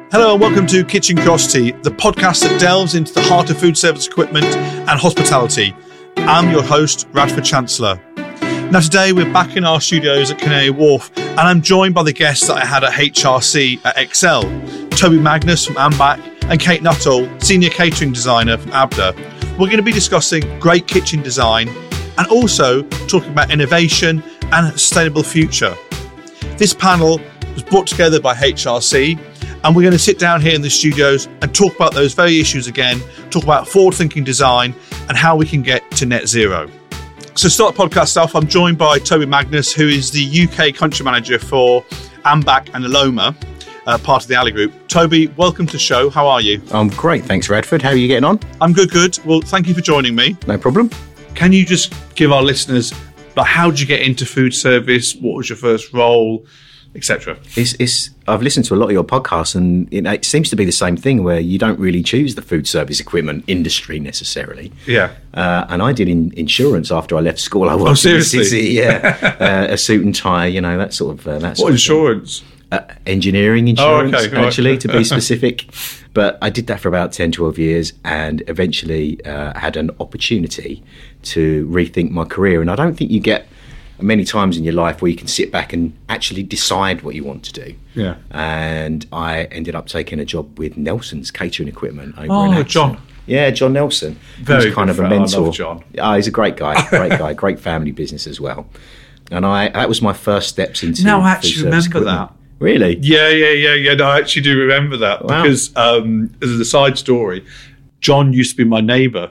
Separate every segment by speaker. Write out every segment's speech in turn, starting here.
Speaker 1: Hello and welcome to Kitchen Curiosity, the podcast that delves into the heart of food service equipment and hospitality. I'm your host, Radford Chancellor. Now today we're back in our studios at Canary Wharf and I'm joined by the guests that I had at HRC at Excel, Toby Magnus from Ambac and Kate Nuttall, Senior Catering Designer from Abda. We're going to be discussing great kitchen design and also talking about innovation and a sustainable future. This panel was brought together by HRC and we're going to sit down here in the studios and talk about those very issues again, talk about forward-thinking design and how we can get to net zero. So to start the podcast off, I'm joined by Toby Magnus, who is the UK country manager for Ambac and Aloma, part of the Ali Group. Toby, welcome to the show. How are you?
Speaker 2: I'm great, thanks Radford. How are you getting on? I'm
Speaker 1: good. Well, thank you for joining me.
Speaker 2: No problem.
Speaker 1: Can you just give our listeners, how did you get into food service? What was your first role? Etc.
Speaker 2: I've listened to a lot of your podcasts and it seems to be the same thing where you don't really choose the food service equipment industry necessarily.
Speaker 1: Yeah.
Speaker 2: And I did insurance after I left school. I worked
Speaker 1: seriously?
Speaker 2: In the city, yeah. A suit and tie, that sort of
Speaker 1: What insurance?
Speaker 2: Engineering insurance,
Speaker 1: actually,
Speaker 2: to be specific. But I did that for about 10, 12 years and eventually had an opportunity to rethink my career. And I don't think you get many times in your life where you can sit back and actually decide what you want to do.
Speaker 1: Yeah.
Speaker 2: And I ended up taking a job with Nelson's catering equipment over in Acton.
Speaker 1: John.
Speaker 2: Yeah, John Nelson.
Speaker 1: Very
Speaker 2: He's kind of a
Speaker 1: friend.
Speaker 2: mentor.
Speaker 1: I love John.
Speaker 2: He's a great guy, great family business as well. And that was my first steps into
Speaker 1: Now I actually
Speaker 2: food service
Speaker 1: remember
Speaker 2: equipment.
Speaker 1: that.
Speaker 2: Really?
Speaker 1: Yeah. No, I actually do remember that.
Speaker 2: Wow.
Speaker 1: Because as a side story, John used to be my neighbour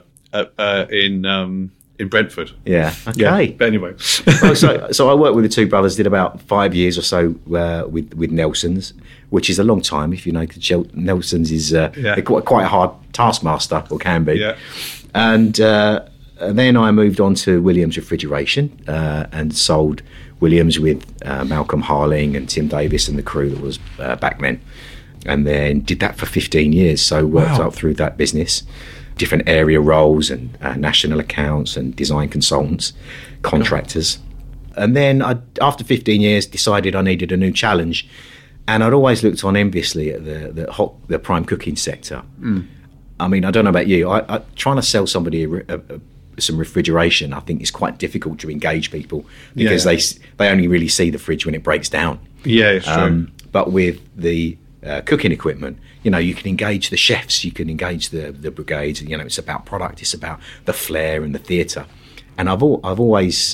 Speaker 1: in Brentford.
Speaker 2: Yeah. Okay.
Speaker 1: Yeah, but anyway.
Speaker 2: Well, so I worked with the two brothers, did about 5 years or so with Nelson's, which is a long time. If you know, Nelson's is quite a hard taskmaster, or can be.
Speaker 1: Yeah.
Speaker 2: And then I moved on to Williams Refrigeration and sold Williams with Malcolm Harling and Tim Davis and the crew that was back then. And then did that for 15 years. So worked up through that business. Different area roles and national accounts and design consultants, contractors. And then after 15 years, decided I needed a new challenge. And I'd always looked on enviously at the prime cooking sector. I mean, I don't know about you. I trying to sell somebody some refrigeration, I think is quite difficult to engage people because they only really see the fridge when it breaks down.
Speaker 1: Yeah, it's true.
Speaker 2: But with the cooking equipment, you can engage the chefs, you can engage the brigades. It's about product, it's about the flair and the theatre. And I've always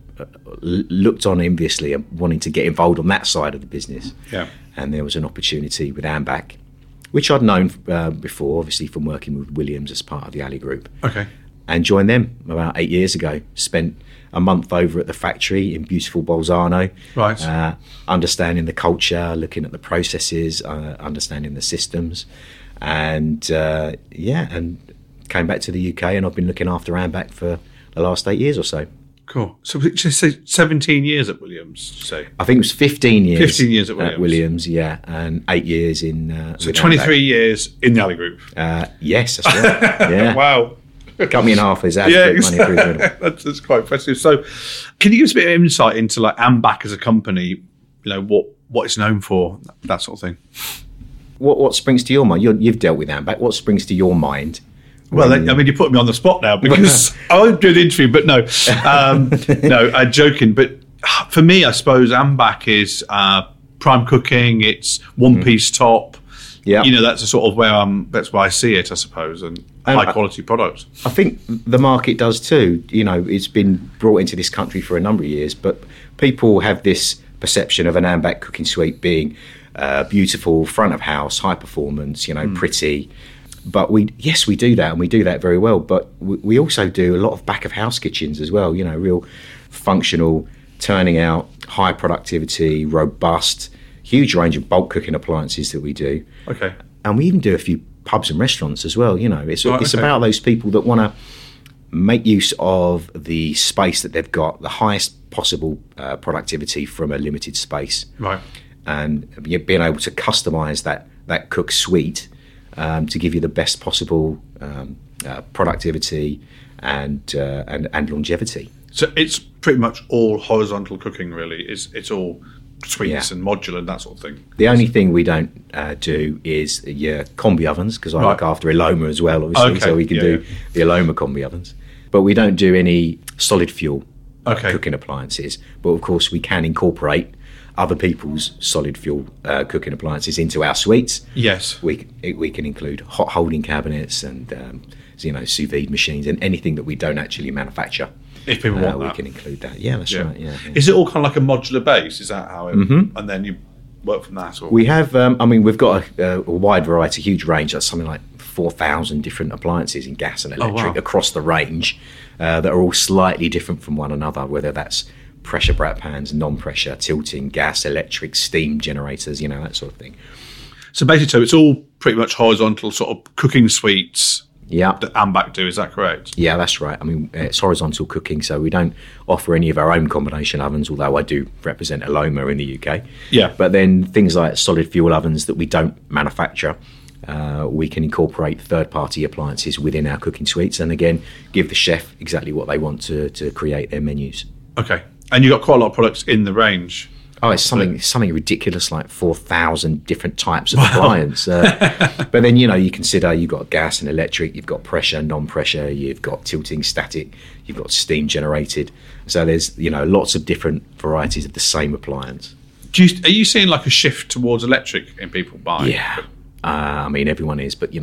Speaker 2: looked on enviously and wanting to get involved on that side of the business.
Speaker 1: Yeah.
Speaker 2: And there was an opportunity with Ambac, which I'd known before, obviously from working with Williams as part of the Ali Group.
Speaker 1: Okay.
Speaker 2: And joined them about 8 years ago. Spent a month over at the factory in beautiful Bolzano.
Speaker 1: Right.
Speaker 2: Understanding the culture, looking at the processes, understanding the systems. And and came back to the UK and I've been looking after Ambac for the last 8 years or so.
Speaker 1: Cool. So just say 17 years at Williams, you say?
Speaker 2: I think it was 15 years.
Speaker 1: 15 years at Williams.
Speaker 2: Yeah. And 8 years in...
Speaker 1: so 23 years in the Ali Group.
Speaker 2: Yes, that's right. Yeah.
Speaker 1: Wow.
Speaker 2: Cut me in half is
Speaker 1: money through the middle. That's quite impressive. So can you give us a bit of insight into Ambac as a company, what it's known for, that sort of thing?
Speaker 2: What springs to your mind? You've dealt with Ambac. What springs to your mind?
Speaker 1: Well, you put me on the spot now because I won't do the interview, but no. No, I'm joking. But for me, I suppose Ambac is prime cooking. It's one-piece top. Yeah. That's a sort of that's where I see it, I suppose, and high-quality products.
Speaker 2: I think the market does too. It's been brought into this country for a number of years, but people have this perception of an Ambac cooking suite being beautiful, front of house, high performance, pretty. But we do that, and we do that very well. But we also do a lot of back of house kitchens as well. Real functional, turning out, high productivity, robust, huge range of bulk cooking appliances that we do.
Speaker 1: Okay.
Speaker 2: And we even do a few pubs and restaurants as well. It's about those people that want to make use of the space that they've got, the highest possible productivity from a limited space.
Speaker 1: Right.
Speaker 2: And being able to customise that cook suite to give you the best possible productivity and longevity.
Speaker 1: So it's pretty much all horizontal cooking, really. It's all suites and modular and that sort of thing.
Speaker 2: The only thing we don't do is your combi ovens, because I look after Eloma as well, obviously, so we can do the Eloma combi ovens. But we don't do any solid fuel cooking appliances. But of course, we can incorporate other people's solid fuel cooking appliances into our suites.
Speaker 1: Yes.
Speaker 2: We can include hot holding cabinets and sous vide machines and anything that we don't actually manufacture.
Speaker 1: If people want
Speaker 2: we
Speaker 1: that.
Speaker 2: can include that. Yeah, that's right. Yeah.
Speaker 1: Is it all kind of like a modular base? Is that how it... And then you work from that? Or?
Speaker 2: We have, we've got a wide variety, a huge range. That's something like 4,000 different appliances in gas and electric across the range that are all slightly different from one another, whether that's pressure brat pans, non-pressure, tilting, gas, electric, steam generators, that sort of thing.
Speaker 1: So basically, it's all pretty much horizontal sort of cooking suites that Ambac do, is that correct?
Speaker 2: Yeah, that's right. It's horizontal cooking, so we don't offer any of our own combination ovens, although I do represent Eloma in the UK.
Speaker 1: Yeah.
Speaker 2: But then things like solid fuel ovens that we don't manufacture, we can incorporate third-party appliances within our cooking suites and, again, give the chef exactly what they want to create their menus.
Speaker 1: Okay. And you've got quite a lot of products in the range.
Speaker 2: Oh, it's something ridiculous, like 4,000 different types of appliance. But then, you consider you've got gas and electric, you've got pressure, non-pressure, you've got tilting, static, you've got steam generated. So there's, lots of different varieties of the same appliance.
Speaker 1: Are you seeing like a shift towards electric in people buying?
Speaker 2: Yeah. Everyone is, but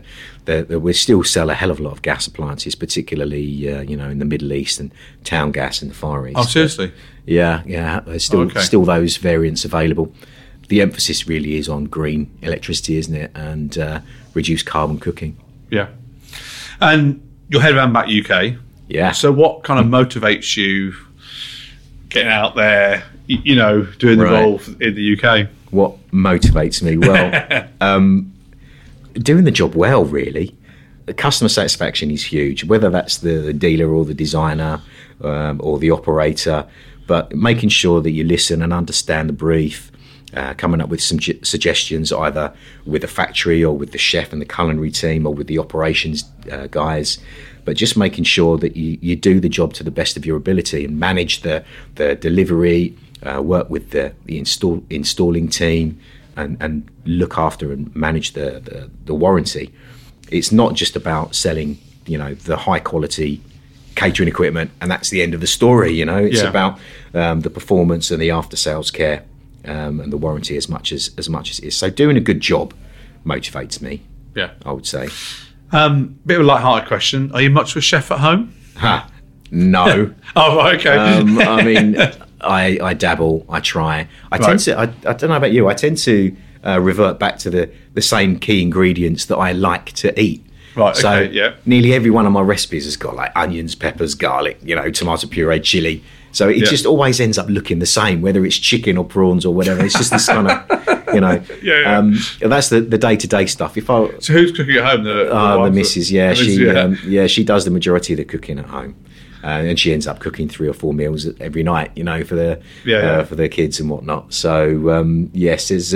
Speaker 2: we still sell a hell of a lot of gas appliances, particularly in the Middle East and town gas in the Far East.
Speaker 1: Oh, seriously?
Speaker 2: But, yeah. There's still those variants available. The emphasis really is on green electricity, isn't it, and reduced carbon cooking.
Speaker 1: Yeah. And you're head of Ambac UK.
Speaker 2: Yeah.
Speaker 1: So what kind of motivates you getting out there, doing the role in the UK?
Speaker 2: What motivates me? Well, doing the job well, really. The customer satisfaction is huge, whether that's the dealer or the designer or the operator, but making sure that you listen and understand the brief, coming up with some suggestions either with the factory or with the chef and the culinary team or with the operations guys, but just making sure that you do the job to the best of your ability and manage the delivery, work with the installing team and look after and manage the warranty. It's not just about selling, the high quality catering equipment and that's the end of the story. It's about the performance and the after sales care and the warranty as much as it is. So doing a good job motivates me. Yeah, I would say.
Speaker 1: Bit of a light-hearted question: are you much of a chef at home?
Speaker 2: No.
Speaker 1: Oh, okay.
Speaker 2: I dabble. I try. I tend to. I don't know about you. I tend to revert back to the same key ingredients that I like to eat.
Speaker 1: Right.
Speaker 2: So
Speaker 1: okay. Yeah.
Speaker 2: Nearly every one of my recipes has got like onions, peppers, garlic, tomato puree, chili. So it just always ends up looking the same, whether it's chicken or prawns or whatever. It's just this kind of, that's the day-to-day stuff.
Speaker 1: So who's cooking at home?
Speaker 2: The missus. Yeah, she does the majority of the cooking at home. And she ends up cooking 3 or 4 meals every night, for the kids and whatnot. So yes, if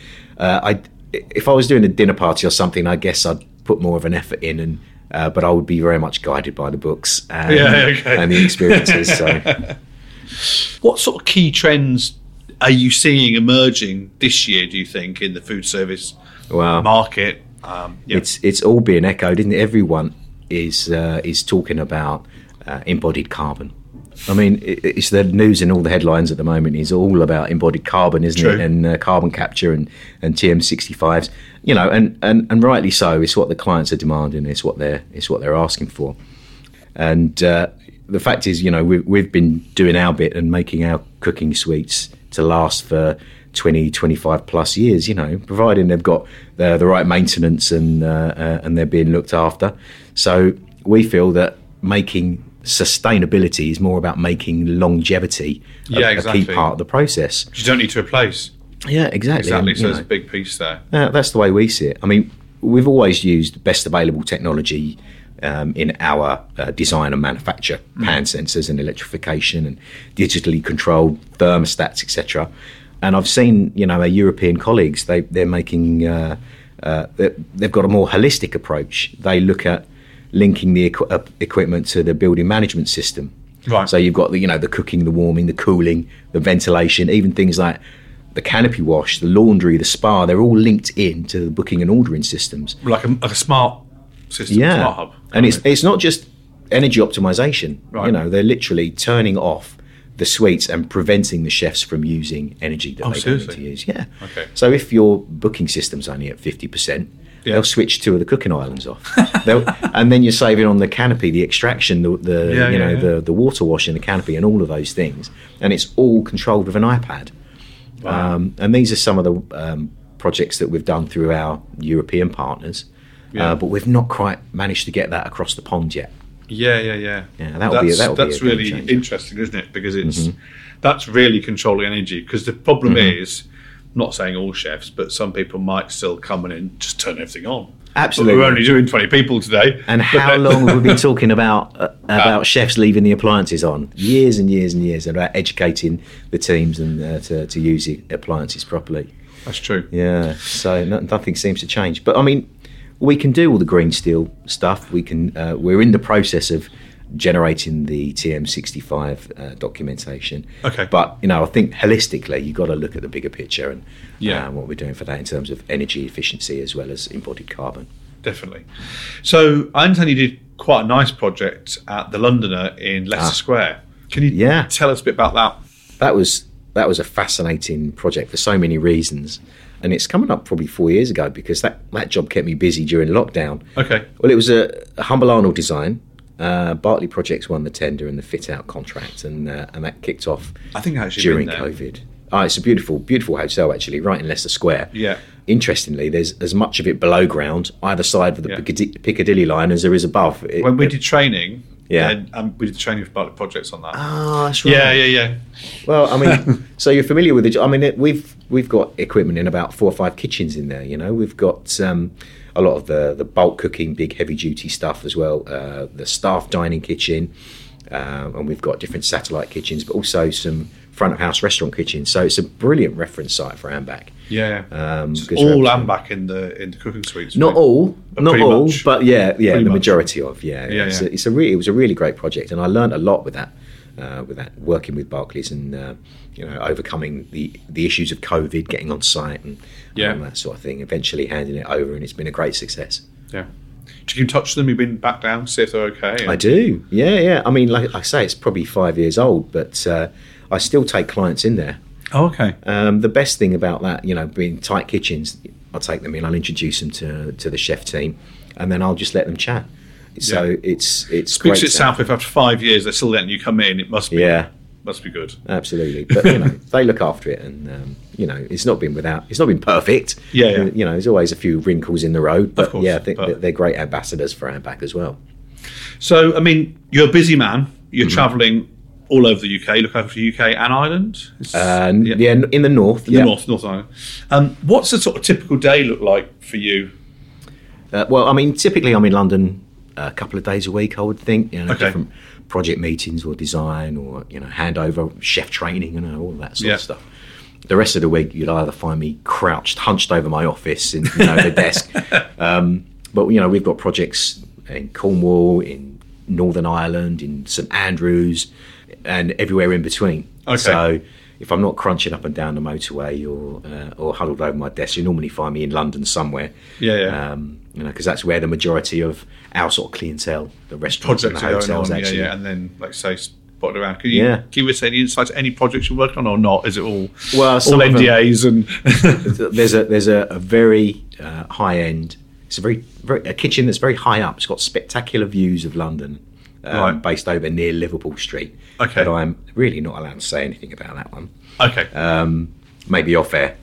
Speaker 2: I was doing a dinner party or something, I guess I'd put more of an effort in, but I would be very much guided by the books and the experiences. So,
Speaker 1: what sort of key trends are you seeing emerging this year? Do you think in the food service market?
Speaker 2: It's all being echoed, isn't it? Everyone is talking about embodied carbon. It's the news and all the headlines at the moment is all about embodied carbon, isn't it? And carbon capture and TM65s, and rightly so. It's what the clients are demanding. It's what they're asking for. And the fact is, we've been doing our bit and making our cooking suites to last for 20, 25 plus years, providing they've got the right maintenance and they're being looked after. So we feel that making sustainability is more about making longevity a key part of the process.
Speaker 1: You don't need to replace.
Speaker 2: Yeah, exactly.
Speaker 1: And, so there's a big piece there.
Speaker 2: That's the way we see it. We've always used best available technology in our design and manufacture, pan sensors and electrification and digitally controlled thermostats, etc. And I've seen, our European colleagues, they're making, they've got a more holistic approach. They look at linking the equipment to the building management system.
Speaker 1: Right.
Speaker 2: So you've got the cooking, the warming, the cooling, the ventilation, even things like the canopy wash, the laundry, the spa. They're all linked in to the booking and ordering systems.
Speaker 1: Like a smart system, smart hub.
Speaker 2: And it's not just energy optimization.
Speaker 1: Right.
Speaker 2: They're literally turning off the suites and preventing the chefs from using energy that they don't need to use. Yeah.
Speaker 1: Okay.
Speaker 2: So if your booking system's only at 50%, they'll switch 2 of the cooking islands off. And then you're saving on the canopy, the extraction, the water wash in the canopy and all of those things. And it's all controlled with an iPad.
Speaker 1: Wow.
Speaker 2: And these are some of the projects that we've done through our European partners. But we've not quite managed to get that across the pond yet.
Speaker 1: Yeah,
Speaker 2: That's
Speaker 1: really interesting, isn't it? Because that's really controlling energy. Because the problem is, I'm not saying all chefs, but some people might still come in and just turn everything on.
Speaker 2: Absolutely.
Speaker 1: But we're only doing 20 people today.
Speaker 2: And how long have we been talking about chefs leaving the appliances on? Years and years and years, about educating the teams and to use the appliances properly.
Speaker 1: That's true.
Speaker 2: Yeah. So nothing seems to change. But I mean, we can do all the green steel stuff. We can. We're in the process of generating the TM65 documentation.
Speaker 1: Okay.
Speaker 2: But I think holistically, you've got to look at the bigger picture and what we're doing for that in terms of energy efficiency as well as embodied carbon.
Speaker 1: Definitely. So I understand you did quite a nice project at the Londoner in Leicester Square. Can you tell us a bit about that?
Speaker 2: That was a fascinating project for so many reasons. And it's coming up probably 4 years ago because that job kept me busy during lockdown.
Speaker 1: Okay.
Speaker 2: Well, it was a Humble Arnold design. Bartley Projects won the tender and the fit-out contract, and that kicked off
Speaker 1: I think I actually
Speaker 2: during
Speaker 1: been there.
Speaker 2: COVID. It's a beautiful, beautiful hotel, actually, right in Leicester Square.
Speaker 1: Yeah.
Speaker 2: Interestingly, there's as much of it below ground, either side of the Piccadilly line, as there is above.
Speaker 1: When we did training, we did the training for Bartley Projects on that.
Speaker 2: Oh, that's right.
Speaker 1: Yeah.
Speaker 2: Well, I mean, so you're familiar with it. I mean, we've got equipment in about 4 or 5 kitchens in there. We've got a lot of the bulk cooking, big heavy duty stuff as well. The staff dining kitchen, and we've got different satellite kitchens, but also some front of house restaurant kitchens. So it's a brilliant reference site for AMBAC.
Speaker 1: Yeah. All AMBAC in the cooking suites.
Speaker 2: Not all, but the
Speaker 1: much.
Speaker 2: majority of. It was a really great project, and I learned a lot with that. Working with Barclays and overcoming the issues of COVID, getting on site and that sort of thing. Eventually handing it over, and it's been a great success.
Speaker 1: Yeah. Do you touch them? You've been back down, see if they're okay?
Speaker 2: I do. Yeah. I mean, like I say, it's probably 5 years old, but I still take clients in there.
Speaker 1: Oh, okay.
Speaker 2: The best thing about that, being tight kitchens, I'll take them in. I'll introduce them to the chef team, and then I'll just let them chat. So it's
Speaker 1: speaks
Speaker 2: great
Speaker 1: to itself. If after 5 years they're still letting you come in, it must be good.
Speaker 2: Absolutely. But they look after it, and it's not been perfect.
Speaker 1: Yeah.
Speaker 2: There's always a few wrinkles in the road, but
Speaker 1: of course,
Speaker 2: I think that they're great ambassadors for AMBAC as well.
Speaker 1: So I mean, you're a busy man. You're travelling all over the UK. Look over the UK and Ireland.
Speaker 2: In the north.
Speaker 1: North Ireland. What's a sort of typical day look like for you?
Speaker 2: Well, I mean, typically I'm in London a couple of days a week, I would think. Different project meetings or design or handover, chef training, all that sort of stuff. The rest of the week, you'd either find me hunched over my office in the desk. But we've got projects in Cornwall, in Northern Ireland, in St Andrews, and everywhere in between.
Speaker 1: Okay.
Speaker 2: So if I'm not crunching up and down the motorway or huddled over my desk, you normally find me in London somewhere.
Speaker 1: Yeah.
Speaker 2: Because that's where the majority of our sort of clientele, the restaurants and the hotels, actually.
Speaker 1: Yeah. And then, like say, spotted around. Can you give us any insights, any projects you're working on, or not? Is it all NDAs and?
Speaker 2: There's a very high end. It's a kitchen that's very high up. It's got spectacular views of London. Based over near Liverpool Street.
Speaker 1: Okay.
Speaker 2: But I'm really not allowed to say anything about that one.
Speaker 1: Okay.
Speaker 2: Maybe off air.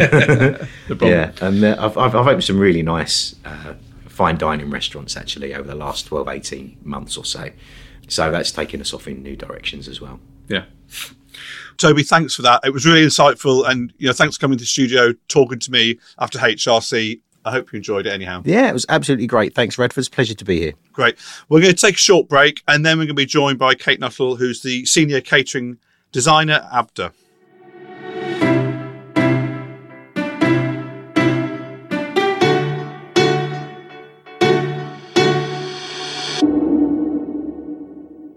Speaker 1: Yeah,
Speaker 2: and I've opened some really nice fine dining restaurants actually over the last 12, 18 months or so. So that's taken us off in new directions as well.
Speaker 1: Yeah. Toby, thanks for that. It was really insightful, and thanks for coming to the studio, talking to me after HRC. I hope you enjoyed it anyhow.
Speaker 2: Yeah, it was absolutely great. Thanks, Radford. It's a pleasure to be here.
Speaker 1: Great. We're going to take a short break, and then we're going to be joined by Kate Nuttall, who's the Senior Catering Designer at ABDA.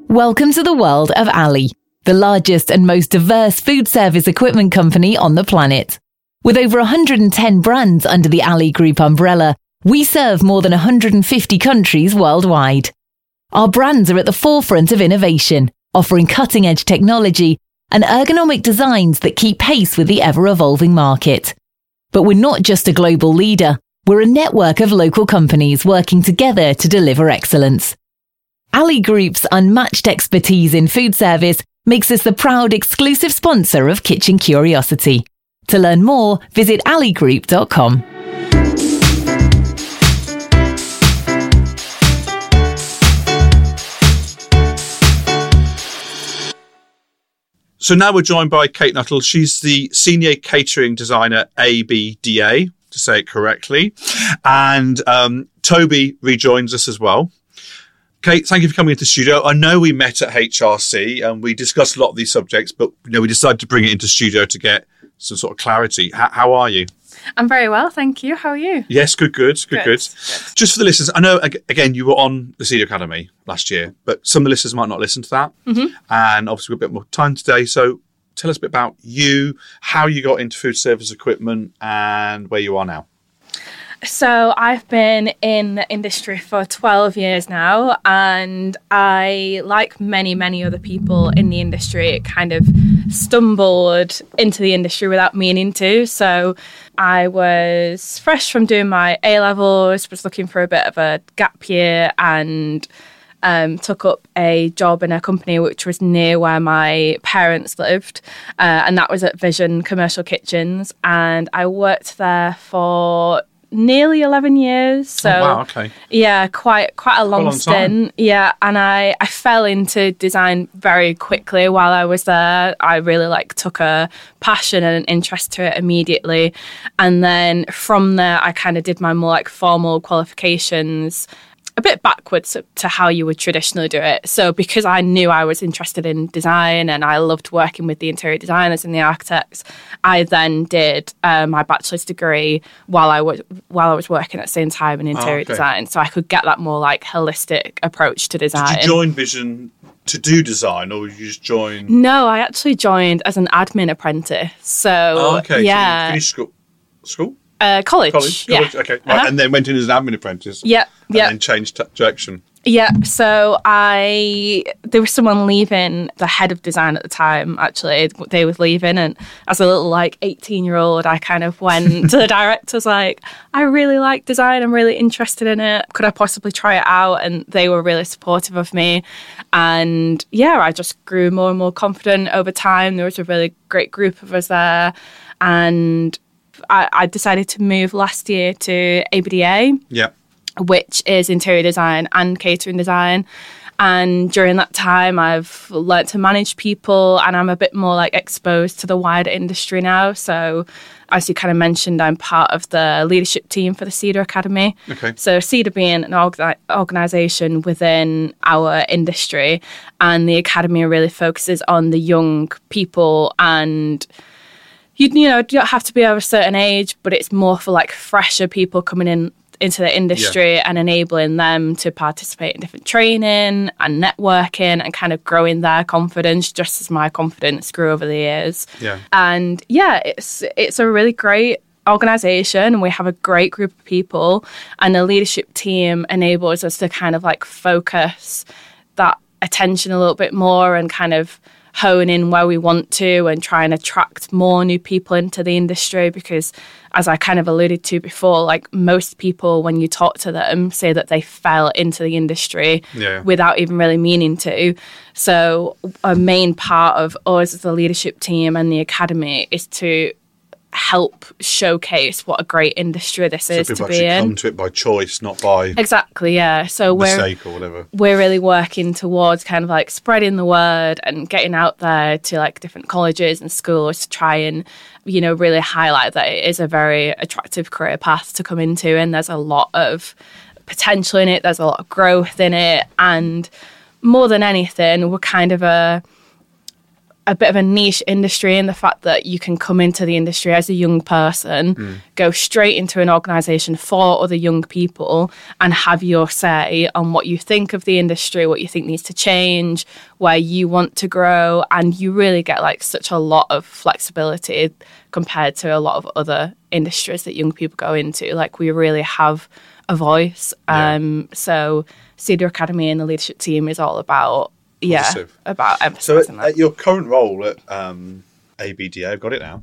Speaker 3: Welcome to the world of Ali, the largest and most diverse food service equipment company on the planet. With over 110 brands under the Ali Group umbrella, we serve more than 150 countries worldwide. Our brands are at the forefront of innovation, offering cutting-edge technology and ergonomic designs that keep pace with the ever-evolving market. But we're not just a global leader, we're a network of local companies working together to deliver excellence. Ali Group's unmatched expertise in food service makes us the proud exclusive sponsor of Kitchen Curiosity. To learn more, visit aligroup.com.
Speaker 1: So now we're joined by Kate Nuttall. She's the Senior Catering Designer, ABDA, to say it correctly. And Toby rejoins us as well. Kate, thank you for coming into the studio. I know we met at HRC and we discussed a lot of these subjects, but we decided to bring it into studio to get some sort of clarity. How are you?
Speaker 4: I'm very well, thank you. How are you?
Speaker 1: Yes, good. Just for the listeners, I know, again, you were on the Seed Academy last year, but some of the listeners might not listen to that. Mm-hmm. And obviously we've got a bit more time today. So tell us a bit about you, how you got into food service equipment and where you are now.
Speaker 4: So I've been in the industry for 12 years now, and I, like many other people in the industry, kind of stumbled into the industry without meaning to. So I was fresh from doing my A-levels, was looking for a bit of a gap year, and took up a job in a company which was near where my parents lived, and that was at Vision Commercial Kitchens, and I worked there for nearly 11 years. So
Speaker 1: wow, okay.
Speaker 4: Yeah, quite a long stint. Yeah, and I fell into design very quickly while I was there. I really took a passion and an interest to it immediately. And then from there I kind of did my more formal qualifications a bit backwards to how you would traditionally do it. So because I knew I was interested in design and I loved working with the interior designers and the architects, I then did my bachelor's degree while I was working at the same time in interior design. So I could get that more holistic approach to design.
Speaker 1: Did you join Vision to do design, or you just joined?
Speaker 4: No, I actually joined as an admin apprentice. So yeah.
Speaker 1: So you finished school?
Speaker 4: College,
Speaker 1: okay. Right. Uh-huh. And then went in as an admin apprentice.
Speaker 4: Yeah.
Speaker 1: And then changed direction.
Speaker 4: Yeah, so there was someone leaving, the head of design at the time, actually. They was leaving, and as a little 18-year-old, I kind of went to the directors I really like design, I'm really interested in it. Could I possibly try it out? And they were really supportive of me. And yeah, I just grew more and more confident over time. There was a really great group of us there. And I decided to move last year to ABDA.
Speaker 1: Yeah.
Speaker 4: Which is interior design and catering design. And during that time, I've learnt to manage people, and I'm a bit more exposed to the wider industry now. So as you kind of mentioned, I'm part of the leadership team for the Cedar Academy.
Speaker 1: Okay.
Speaker 4: So Cedar being an organisation within our industry, and the academy really focuses on the young people, and you don't have to be over a certain age, but it's more for fresher people coming into the industry and enabling them to participate in different training and networking and kind of growing their confidence, just as my confidence grew over the years.
Speaker 1: Yeah. And
Speaker 4: yeah, it's a really great organisation, and we have a great group of people, and the leadership team enables us to kind of focus that attention a little bit more and kind of hone in where we want to and try and attract more new people into the industry, because as I kind of alluded to before, most people, when you talk to them, say that they fell into the industry without even really meaning to. So a main part of us as the leadership team and the academy is to help showcase what a great industry this is to be in. So people actually
Speaker 1: come to it by choice, not by
Speaker 4: exactly, yeah. So
Speaker 1: mistake or whatever.
Speaker 4: We're really working towards kind of spreading the word and getting out there to different colleges and schools to try and really highlight that it is a very attractive career path to come into, and there's a lot of potential in it. There's a lot of growth in it, and more than anything, we're kind of a a bit of a niche industry in the fact that you can come into the industry as a young person, go straight into an organisation for other young people and have your say on what you think of the industry, what you think needs to change, where you want to grow. And you really get like such a lot of flexibility compared to a lot of other industries that young people go into. Like we really have a voice. So Cedar Academy and the leadership team is all about about emphasising that.
Speaker 1: At your current role at ABDA, I've got it now.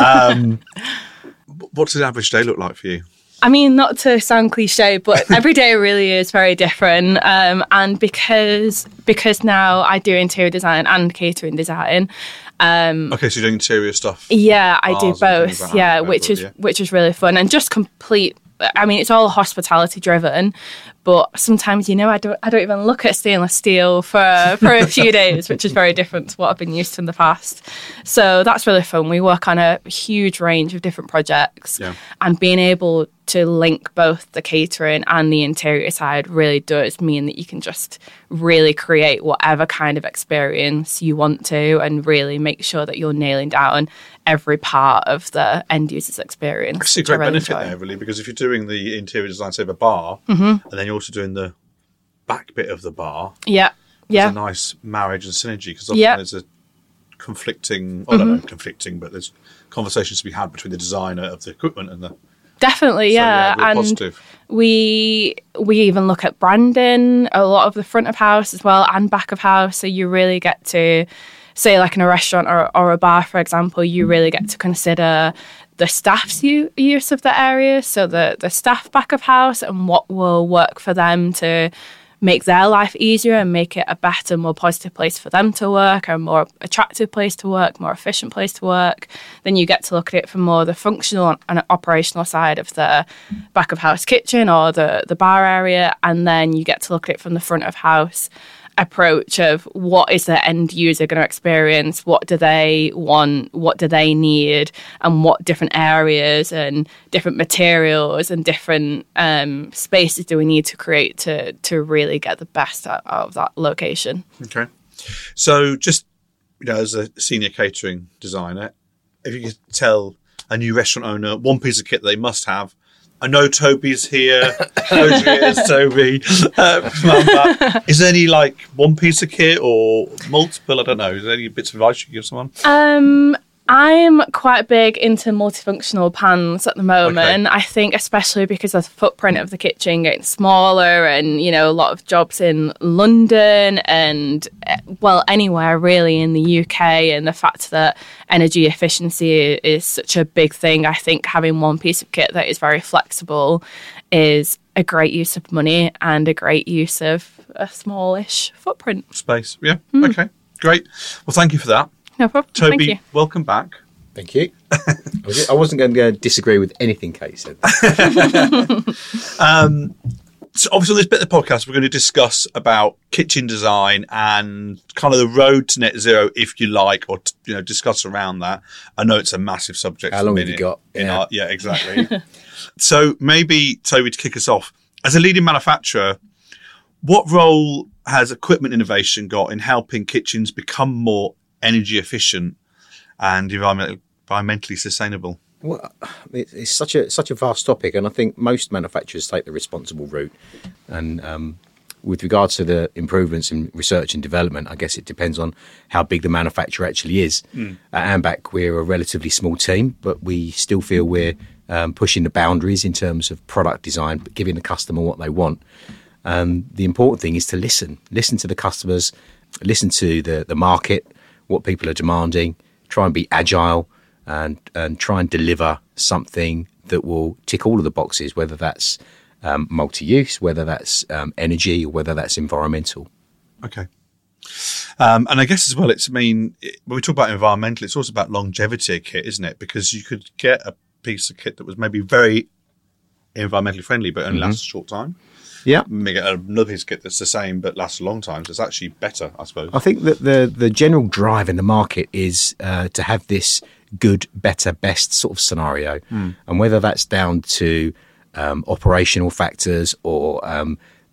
Speaker 1: What does an average day look like for you?
Speaker 4: I mean, not to sound cliche, but every day really is very different. And because now I do interior design and catering design.
Speaker 1: Okay, so you're doing interior stuff.
Speaker 4: Yeah, I do both. Yeah, which is really fun and just complete. I mean, it's all hospitality driven, but sometimes, I don't even look at stainless steel for a few days, which is very different to what I've been used to in the past. So that's really fun. We work on a huge range of different projects, and being able to link both the catering and the interior side really does mean that you can just really create whatever kind of experience you want to and really make sure that you're nailing down every part of the end user's experience.
Speaker 1: I see a great benefit there, really, because if you're doing the interior design, say, of a bar, and then you're also doing the back bit of the bar, there's a nice marriage and synergy, because often there's a conflicting, but there's conversations to be had between the designer of the equipment and the...
Speaker 4: Definitely, and
Speaker 1: positive.
Speaker 4: we even look at branding, a lot of the front of house as well and back of house, so you really get to, say like in a restaurant or a bar, for example, you really get to consider the staff's use of the area, so the staff back of house and what will work for them to make their life easier and make it a better, more positive place for them to work, a more attractive place to work, more efficient place to work. Then you get to look at it from more the functional and operational side of the back of house kitchen or the bar area, and then you get to look at it from the front of house approach of what is the end user going to experience, what do they want, what do they need, and what different areas and different materials and different spaces do we need to create to really get the best out of that location.
Speaker 1: Okay. So just, as a senior catering designer, if you could tell a new restaurant owner one piece of kit they must have. I know Toby's here. Here's Toby. Is there any one piece of kit or multiple? I don't know. Is there any bits of advice you could give someone?
Speaker 4: I'm quite big into multifunctional pans at the moment. Okay. I think especially because of the footprint of the kitchen getting smaller and, a lot of jobs in London and, anywhere really in the UK, and the fact that energy efficiency is such a big thing. I think having one piece of kit that is very flexible is a great use of money and a great use of a smallish footprint.
Speaker 1: Space, yeah. Okay, great. Well, thank you for that.
Speaker 4: No problem.
Speaker 1: Toby,
Speaker 4: thank you.
Speaker 1: Welcome back.
Speaker 2: Thank you. I wasn't going to disagree with anything Kate said.
Speaker 1: So obviously, on this bit of the podcast, we're going to discuss about kitchen design and kind of the road to net zero, if you like, or discuss around that. I know it's a massive subject.
Speaker 2: How long have you got?
Speaker 1: Yeah, exactly. So maybe, Toby, to kick us off, as a leading manufacturer, what role has equipment innovation got in helping kitchens become more energy efficient and environmentally sustainable?
Speaker 2: Well, it's such a vast topic, and I think most manufacturers take the responsible route. And with regards to the improvements in research and development, I guess it depends on how big the manufacturer actually is. At Ambac, we're a relatively small team, but we still feel we're pushing the boundaries in terms of product design, but giving the customer what they want. The important thing is to listen to the customers, listen to the market, what people are demanding, try and be agile and try and deliver something that will tick all of the boxes, whether that's multi-use, whether that's energy, or whether that's environmental.
Speaker 1: Okay. And I guess as well, when we talk about environmental, it's also about longevity of kit, isn't it? Because you could get a piece of kit that was maybe very environmentally friendly, but only lasts a short time.
Speaker 2: Yeah,
Speaker 1: maybe get another piece of kit that's the same but lasts a long time. So it's actually better, I suppose.
Speaker 2: I think that the general drive in the market is to have this good, better, best sort of scenario, and whether that's down to operational factors or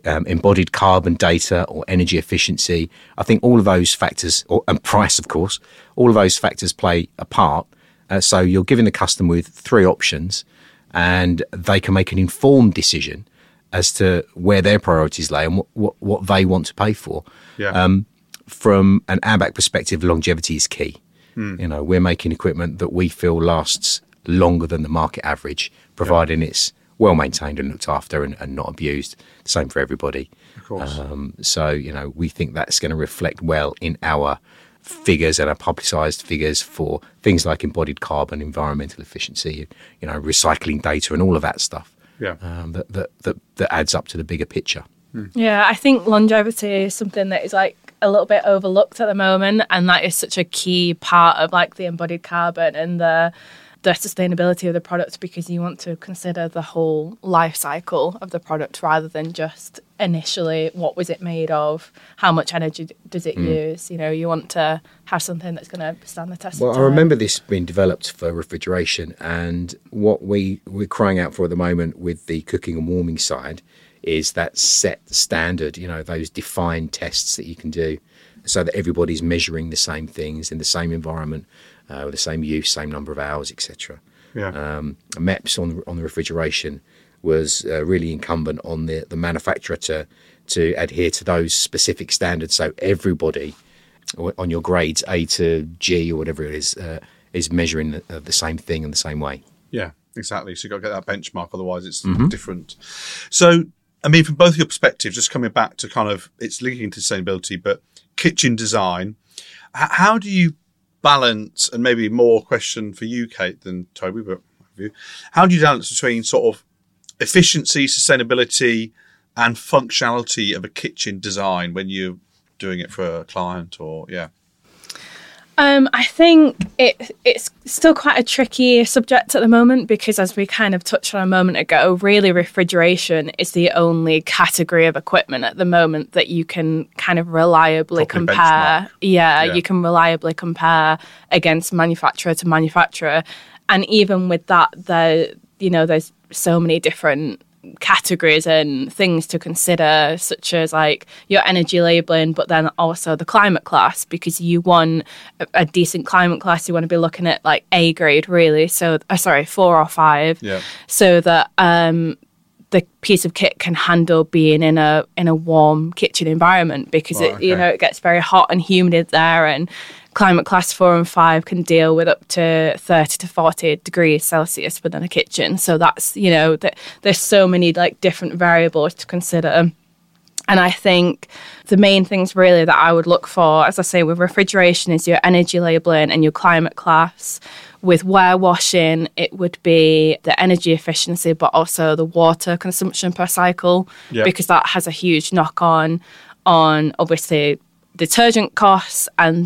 Speaker 2: embodied carbon data or energy efficiency. I think all of those factors, and price, of course, all of those factors play a part. So you're giving the customer with 3 options, and they can make an informed decision as to where their priorities lay and what they want to pay for.
Speaker 1: Yeah.
Speaker 2: From an AMBAC perspective, longevity is key. We're making equipment that we feel lasts longer than the market average, providing it's well maintained and looked after and not abused. Same for everybody.
Speaker 1: Of course.
Speaker 2: So, we think that's going to reflect well in our figures and our publicised figures for things like embodied carbon, environmental efficiency, recycling data and all of that stuff.
Speaker 1: Yeah.
Speaker 2: That adds up to the bigger picture.
Speaker 4: Yeah, I think longevity is something that is like a little bit overlooked at the moment, and that is such a key part of like the embodied carbon and the sustainability of the product, because you want to consider the whole life cycle of the product rather than just initially what was it made of, how much energy does it use. You want to have something that's going to stand the test of time.
Speaker 2: I remember this being developed for refrigeration, and what we're crying out for at the moment with the cooking and warming side is that set standard, those defined tests that you can do so that everybody's measuring the same things in the same environment, with the same use, same number of hours, etc.
Speaker 1: Yeah.
Speaker 2: MEPS on the refrigeration was really incumbent on the manufacturer to adhere to those specific standards, so everybody on your grades A to G or whatever it is measuring the same thing in the same way.
Speaker 1: Yeah, exactly. So you've got to get that benchmark, otherwise it's different. So, from both of your perspectives, just coming back to kind of, it's linking to sustainability, but kitchen design, how do you balance, and maybe more question for you, Kate, than Toby, but how do you balance between sort of efficiency, sustainability, and functionality of a kitchen design when you're doing it for a client
Speaker 4: I think it's still quite a tricky subject at the moment, because as we kind of touched on a moment ago, really refrigeration is the only category of equipment at the moment that you can kind of reliably compare. Yeah, you can reliably compare against manufacturer to manufacturer. And even with that, there's so many different categories and things to consider, such as like your energy labeling, but then also the climate class, because you want a decent climate class, you want to be looking at like A grade really, 4 or 5, so that the piece of kit can handle being in a warm kitchen environment, because it gets very hot and humid there, and climate class 4 and 5 can deal with up to 30 to 40 degrees Celsius within a kitchen. So that's, there's so many like different variables to consider. And I think the main things really that I would look for, as I say, with refrigeration is your energy labeling and your climate class. With warewashing, it would be the energy efficiency, but also the water consumption per cycle, because that has a huge knock-on obviously detergent costs, and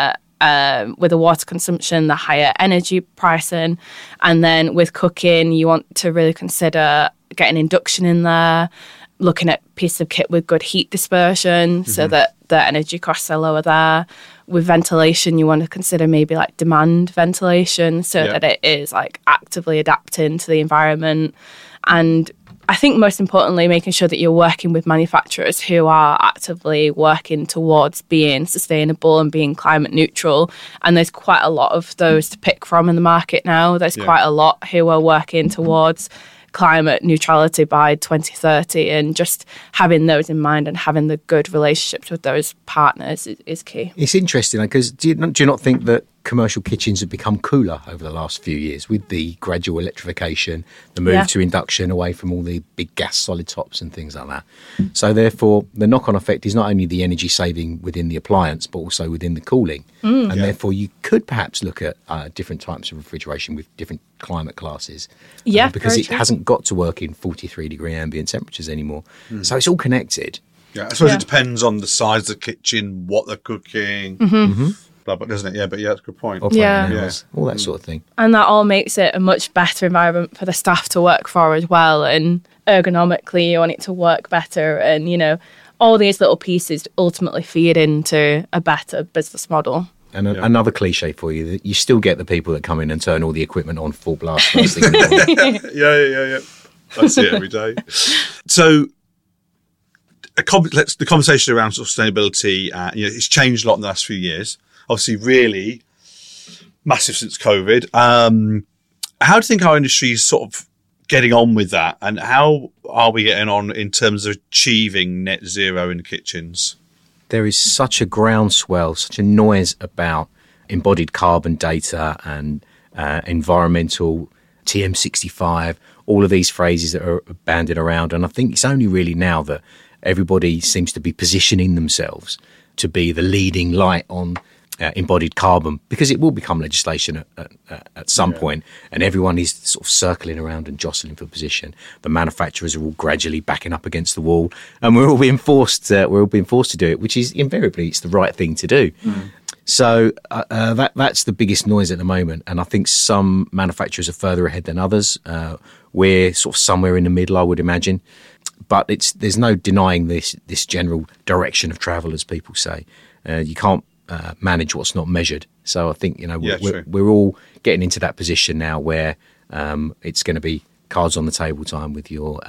Speaker 4: with the water consumption, the higher energy pricing. And then with cooking, you want to really consider getting induction in there, looking at pieces of kit with good heat dispersion, so that the energy costs are lower there. With ventilation, you want to consider maybe like demand ventilation, so that it is like actively adapting to the environment. And I think most importantly, making sure that you're working with manufacturers who are actively working towards being sustainable and being climate neutral. And there's quite a lot of those to pick from in the market now. There's quite a lot who are working towards climate neutrality by 2030, and just having those in mind and having the good relationships with those partners is key.
Speaker 2: It's interesting because do you not think that commercial kitchens have become cooler over the last few years with the gradual electrification, the move to induction away from all the big gas solid tops and things like that? So therefore, the knock-on effect is not only the energy saving within the appliance, but also within the cooling. And therefore, you could perhaps look at different types of refrigeration with different climate classes. Because it hasn't got to work in 43-degree ambient temperatures anymore. So it's all connected.
Speaker 1: Yeah, I suppose it depends on the size of the kitchen, what they're cooking. But doesn't it? But that's a good point.
Speaker 2: All that sort of thing.
Speaker 4: And that all makes it a much better environment for the staff to work for as well. And ergonomically, you want it to work better. And, all these little pieces ultimately feed into a better business model.
Speaker 2: And another cliche for you, that you still get the people that come in and turn all the equipment on full blast first thing in the morning.
Speaker 1: Yeah. I see it every day. So the conversation around sustainability, it's changed a lot in the last few years. Obviously, really massive since COVID. How do you think our industry is sort of getting on with that, and how are we getting on in terms of achieving net zero in the kitchens?
Speaker 2: There is such a groundswell, such a noise about embodied carbon data and environmental TM65, all of these phrases that are banded around. And I think it's only really now that everybody seems to be positioning themselves to be the leading light on embodied carbon, because it will become legislation at some point, and everyone is sort of circling around and jostling for position. The manufacturers are all gradually backing up against the wall, and we're all being forced to do it, which is invariably it's the right thing to do. So that's the biggest noise at the moment, and I think some manufacturers are further ahead than others. We're sort of somewhere in the middle, I would imagine, but there's no denying this general direction of travel, as people say. You can't manage what's not measured. So I think we're all getting into that position now where it's going to be cards on the table time with your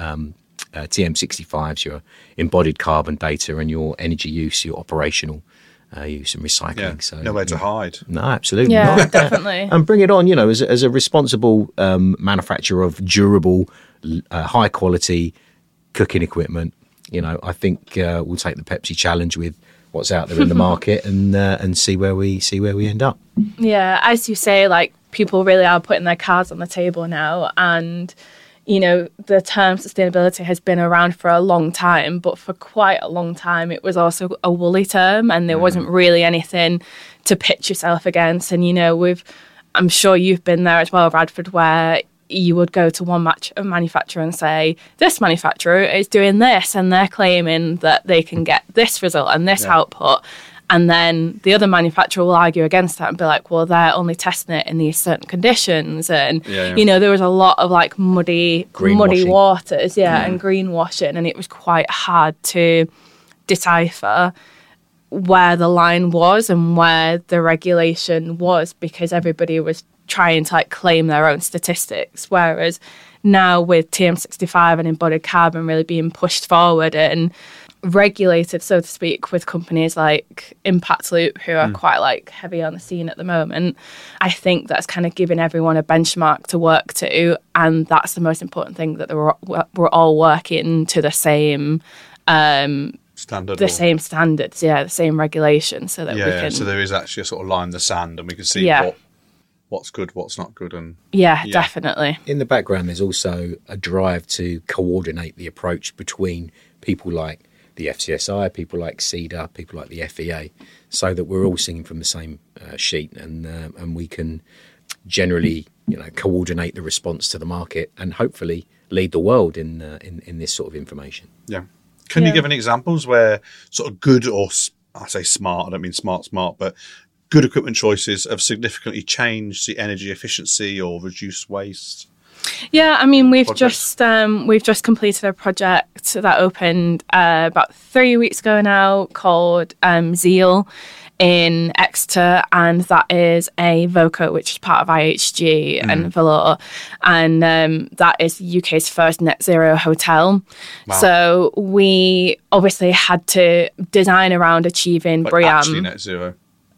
Speaker 2: TM65s, your embodied carbon data, and your energy use, your operational use and recycling.
Speaker 1: Yeah,
Speaker 2: so
Speaker 1: nowhere to hide.
Speaker 2: No, absolutely
Speaker 4: not.
Speaker 2: Yeah,
Speaker 4: definitely.
Speaker 2: And bring it on, as a responsible manufacturer of durable, high quality cooking equipment. I think we'll take the Pepsi challenge with what's out there in the market and see where we end up.
Speaker 4: Yeah, as you say, like, people really are putting their cards on the table now, and the term sustainability has been around for a long time, but for quite a long time it was also a woolly term, and there wasn't really anything to pitch yourself against. And I'm sure you've been there as well, Radford, where you would go to one manufacturer and say, this manufacturer is doing this and they're claiming that they can get this result and this output. And then the other manufacturer will argue against that and be like, well, they're only testing it in these certain conditions. And, there was a lot of like muddy waters, and greenwashing. And it was quite hard to decipher where the line was and where the regulation was, because everybody was trying to like claim their own statistics. Whereas now with TM65 and embodied carbon really being pushed forward and regulated, so to speak, with companies like Impact Loop, who are quite like heavy on the scene at the moment, I think that's kind of giving everyone a benchmark to work to, and that's the most important thing, that we're all working to the same
Speaker 1: standard,
Speaker 4: the same standards, the same regulations, so that we can.
Speaker 1: So there is actually a sort of line in the sand, and we can see what's good, what's not good, and
Speaker 4: definitely.
Speaker 2: In the background, there's also a drive to coordinate the approach between people like the FCSI, people like CEDA, people like the FEA, so that we're all singing from the same sheet, and we can generally, coordinate the response to the market and hopefully lead the world in this sort of information.
Speaker 1: Yeah. Can you give any examples where sort of good, or I say smart, I don't mean smart, but good equipment choices have significantly changed the energy efficiency or reduced waste?
Speaker 4: Yeah, I mean, we've just completed a project that opened about 3 weeks ago now, called Zeal in Exeter, and that is a VOCO, which is part of IHG and Valor, and that is the UK's first net zero hotel. Wow. So we obviously had to design around achieving BREEAM.
Speaker 1: Actually net zero.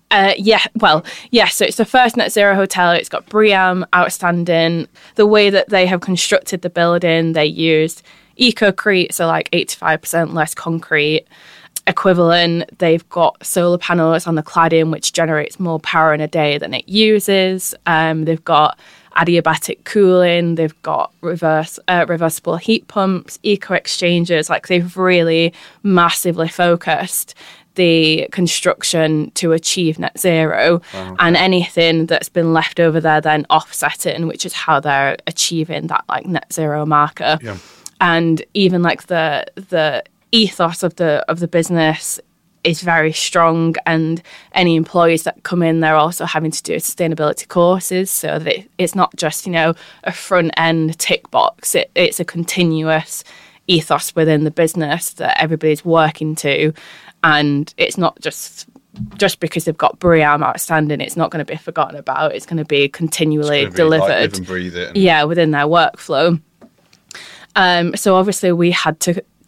Speaker 4: So it's the first net zero hotel. It's got BREEAM outstanding. The way that they have constructed the building, they used Ecocrete, so like 85% less concrete equivalent. They've got solar panels on the cladding, which generates more power in a day than it uses. They've got adiabatic cooling. They've got reversible heat pumps, eco exchangers. Like, they've really massively focused the construction to achieve net zero, and anything that's been left over there then offsetting, which is how they're achieving that like net zero marker. Yeah. And even like the ethos of the business is very strong, and any employees that come in, they're also having to do sustainability courses, so that it's not just a front end tick box. It's a continuous ethos within the business that everybody's working to. And it's not just because they've got BREEAM outstanding, it's not going to be forgotten about. It's going to be continually delivered. Like, live and breathe it. Within their workflow. So obviously we had to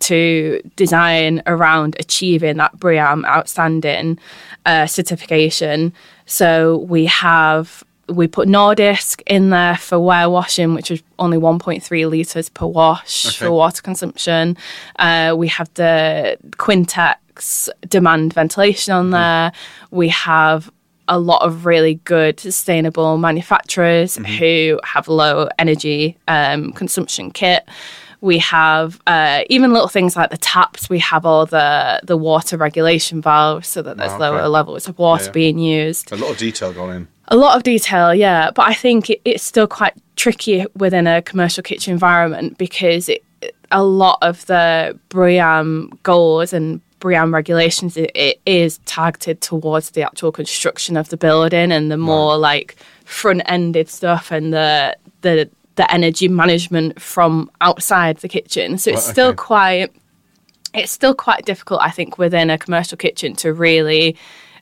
Speaker 4: to design around achieving that BREEAM Outstanding certification. So we put Nordisk in there for warewashing, which is only 1.3 litres per wash for water consumption. We have the Quintex demand ventilation on there. We have a lot of really good sustainable manufacturers who have low energy consumption kit. We have even little things like the taps. We have all the water regulation valves so that there's lower levels of water being used.
Speaker 1: A lot of detail gone in.
Speaker 4: A lot of detail, yeah. But I think it's still quite tricky within a commercial kitchen environment because a lot of the BREEAM goals and BREEAM regulations, it is targeted towards the actual construction of the building and the more like front-ended stuff and the energy management from outside the kitchen. So it's still quite difficult, I think, within a commercial kitchen to really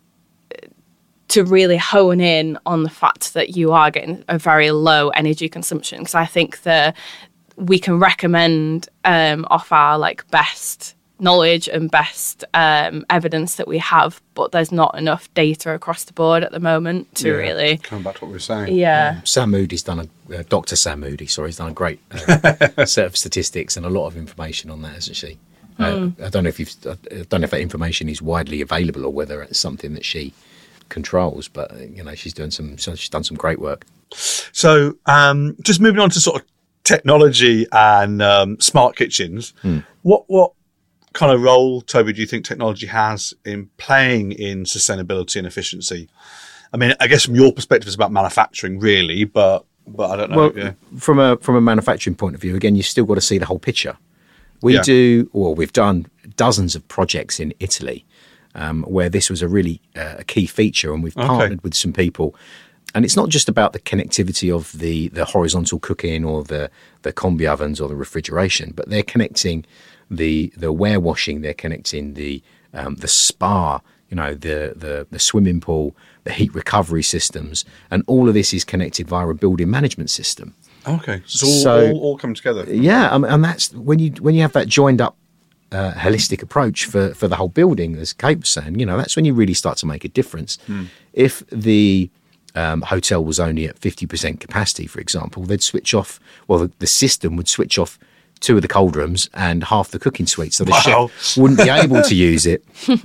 Speaker 4: hone in on the fact that you are getting a very low energy consumption. Because I think that we can recommend off our like best knowledge and best evidence that we have, but there's not enough data across the board at the moment to really
Speaker 1: coming back to what we were saying.
Speaker 2: Sam Moody's done Dr. Sam Moody, he's done a great set of statistics and a lot of information on that, hasn't she? I don't know if that information is widely available or whether it's something that she controls, but she's done some great work.
Speaker 1: So just moving on to sort of technology and smart kitchens, what kind of role, Toby, do you think technology has in playing in sustainability and efficiency? I mean, I guess from your perspective, it's about manufacturing, really, but I don't know.
Speaker 2: Well, from a manufacturing point of view, again, you've still got to see the whole picture. We've done dozens of projects in Italy where this was a really a key feature, and we've partnered with some people. And it's not just about the connectivity of the horizontal cooking or the combi ovens or the refrigeration, but they're connecting the warewashing, they're connecting the spa, the swimming pool, the heat recovery systems, and all of this is connected via a building management system.
Speaker 1: Okay, so all come together.
Speaker 2: Yeah, and that's when you have that joined up holistic approach for the whole building, as Kate was saying. That's when you really start to make a difference. If the hotel was only at 50% capacity, for example, they'd switch off. Well, the system would switch off 2 of the cold rooms and half the cooking suite, so the chef wouldn't be able to use it.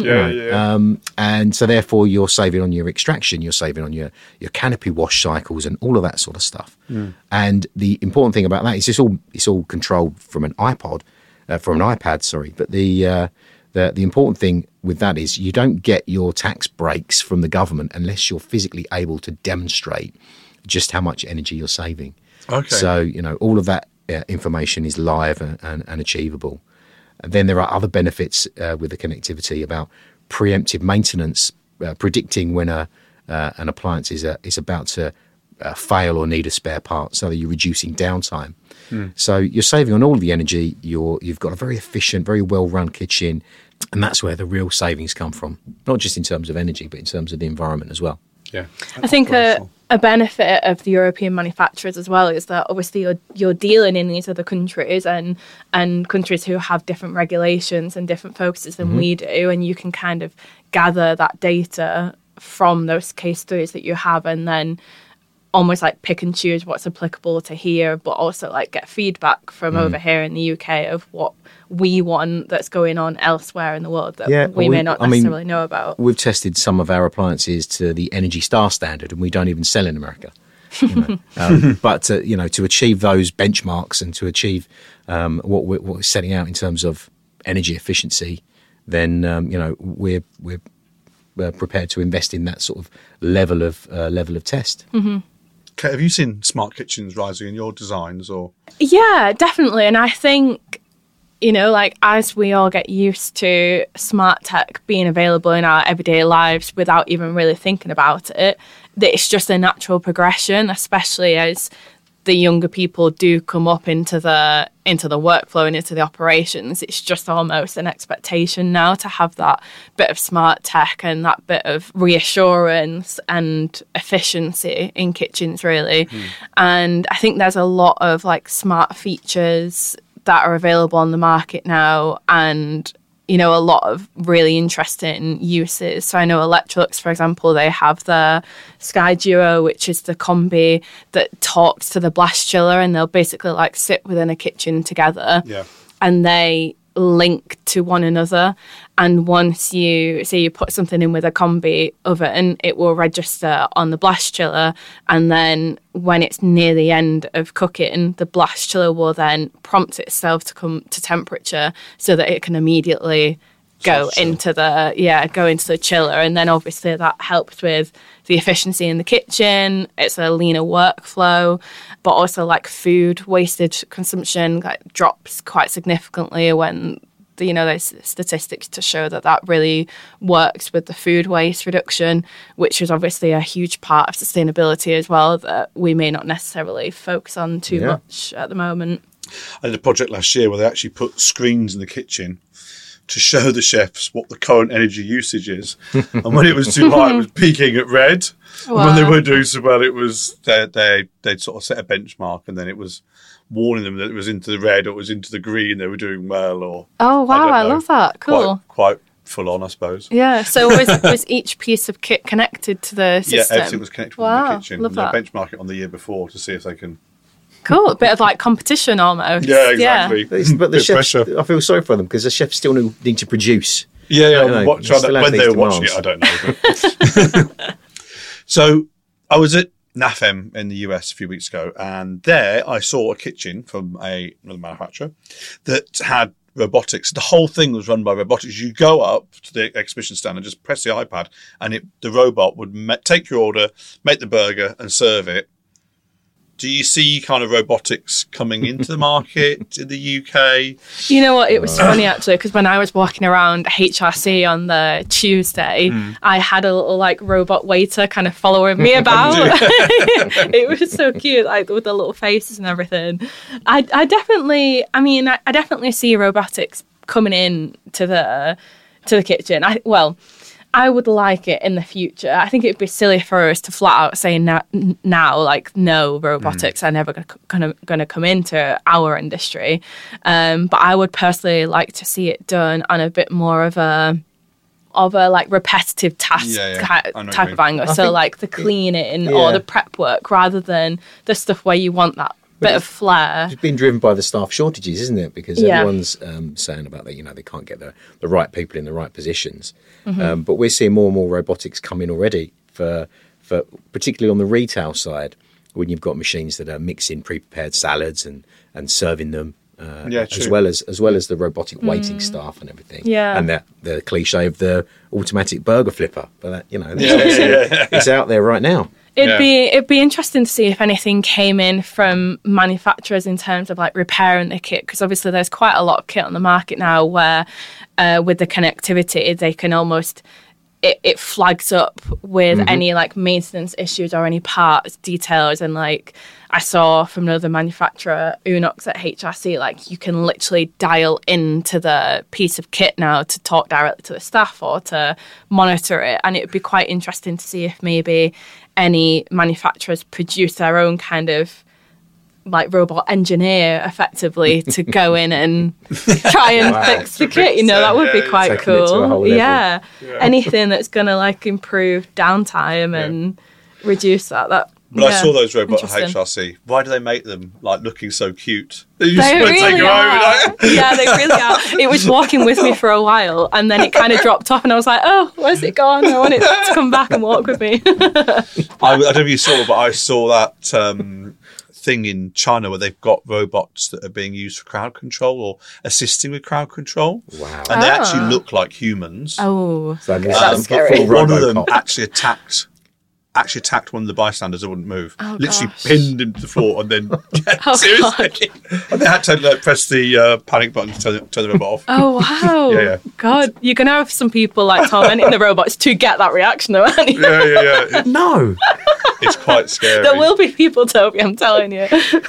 Speaker 2: And so therefore you're saving on your extraction, you're saving on your canopy wash cycles and all of that sort of stuff. And the important thing about that is it's all controlled from an iPad. But the important thing with that is you don't get your tax breaks from the government unless you're physically able to demonstrate just how much energy you're saving. So all of that information is live and achievable. And then there are other benefits with the connectivity about preemptive maintenance, predicting when an appliance is about to fail or need a spare part, so that you're reducing downtime. So you're saving on all of the energy. You've got a very efficient, very well-run kitchen, and that's where the real savings come from, not just in terms of energy, but in terms of the environment as well.
Speaker 1: Yeah,
Speaker 4: I think a benefit of the European manufacturers as well is that obviously you're dealing in these other countries and countries who have different regulations and different focuses than we do, and you can kind of gather that data from those case studies that you have, and then almost like pick and choose what's applicable to here, but also like get feedback from over here in the UK of what we want that's going on elsewhere in the world that we may not necessarily know about.
Speaker 2: We've tested some of our appliances to the Energy Star standard, and we don't even sell in America. But to achieve those benchmarks and to achieve what we're setting out in terms of energy efficiency, then we're prepared to invest in that sort of level of test.
Speaker 1: Kate, have you seen smart kitchens rising in your designs? Or
Speaker 4: yeah, definitely. And I think as we all get used to smart tech being available in our everyday lives without even really thinking about it, that it's just a natural progression, especially as the younger people do come up into the workflow and into the operations. It's just almost an expectation now to have that bit of smart tech and that bit of reassurance and efficiency in kitchens, really. And I think there's a lot of like smart features that are available on the market now, and you know, a lot of really interesting uses. So I know Electrolux, for example, they have the Sky Duo, which is the combi that talks to the blast chiller, and they'll basically like sit within a kitchen together.
Speaker 1: Yeah.
Speaker 4: And they link to one another. And once you put something in with a combi oven, it will register on the blast chiller. And then when it's near the end of cooking, the blast chiller will then prompt itself to come to temperature so that it can immediately go into the chiller. And then obviously that helps with the efficiency in the kitchen. It's a leaner workflow, but also like food wastage consumption drops quite significantly when there's statistics to show that really works with the food waste reduction, which is obviously a huge part of sustainability as well that we may not necessarily focus on too much at the moment.
Speaker 1: I did a project last year where they actually put screens in the kitchen to show the chefs what the current energy usage is. And when it was too high, it was peaking at red. Wow. And when they weren't doing so well, it was they'd sort of set a benchmark, and then it was warning them that it was into the red or it was into the green, they were doing well. Or
Speaker 4: oh, wow, I love that. Cool.
Speaker 1: Quite full on, I suppose.
Speaker 4: Yeah, so was each piece of kit connected to the system?
Speaker 1: Yeah, everything was connected with the kitchen.
Speaker 4: Love that.
Speaker 1: They benchmark it on the year before to see if they can...
Speaker 4: Cool, a bit of like competition almost.
Speaker 1: Yeah, exactly.
Speaker 4: Yeah.
Speaker 2: But the chefs, I feel sorry for them because the chefs still need to produce.
Speaker 1: Yeah. When they were watching it, I don't know. But. So I was at NAFEM in the US a few weeks ago, and there I saw a kitchen from another manufacturer that had robotics. The whole thing was run by robotics. You go up to the exhibition stand and just press the iPad, and the robot would take your order, make the burger, and serve it. Do you see kind of robotics coming into the market in the UK?
Speaker 4: You know what? It was funny actually, because when I was walking around HRC on the Tuesday, I had a little like robot waiter kind of following me about. It was so cute, like with the little faces and everything. I definitely see robotics coming in to the kitchen. I would like it in the future. I think it'd be silly for us to flat out say now like, no, robotics are never going to come into our industry. But I would personally like to see it done on a bit more of a like repetitive task type of angle. So like the cleaning or the prep work rather than the stuff where you want that bit of flair.
Speaker 2: It's been driven by the staff shortages, isn't it? Because everyone's saying about that, they can't get the right people in the right positions. But we're seeing more and more robotics come in already for particularly on the retail side, when you've got machines that are mixing pre-prepared salads and serving them. As well as the robotic waiting staff and everything. Yeah. And the cliche of the automatic burger flipper. But it's out there right now.
Speaker 4: It'd be interesting to see if anything came in from manufacturers in terms of like repairing the kit, because obviously there's quite a lot of kit on the market now where with the connectivity they can almost it flags up with any like maintenance issues or any parts details. And like I saw from another manufacturer, Unox at HRC, like you can literally dial into the piece of kit now to talk directly to the staff or to monitor it. And it would be quite interesting to see if maybe any manufacturers produce their own kind of like robot engineer effectively to go in and try and fix the kit. That would be quite cool. Yeah. Anything that's going to like improve downtime and reduce that.
Speaker 1: But I saw those robots at HRC. Why do they make them like looking so cute?
Speaker 4: They really are. Yeah, they really are. It was walking with me for a while, and then it kind of dropped off, and I was like, "Oh, where's it gone? I want it to come back and walk with me."
Speaker 1: I don't know if you saw, but I saw that thing in China where they've got robots that are being used for crowd control or assisting with crowd control.
Speaker 2: Wow!
Speaker 1: And they actually look like humans.
Speaker 4: Oh,
Speaker 2: that's
Speaker 4: scary.
Speaker 1: One of them actually attacked one of the bystanders that wouldn't move. Literally pinned him to the floor and then seriously. And they had to press the panic button to turn the robot off.
Speaker 4: Oh wow.
Speaker 1: Yeah.
Speaker 4: God, you're gonna have some people like tormenting the robots to get that reaction though, aren't you?
Speaker 1: Yeah.
Speaker 2: No.
Speaker 1: It's quite scary.
Speaker 4: There will be people, Toby, I'm telling you.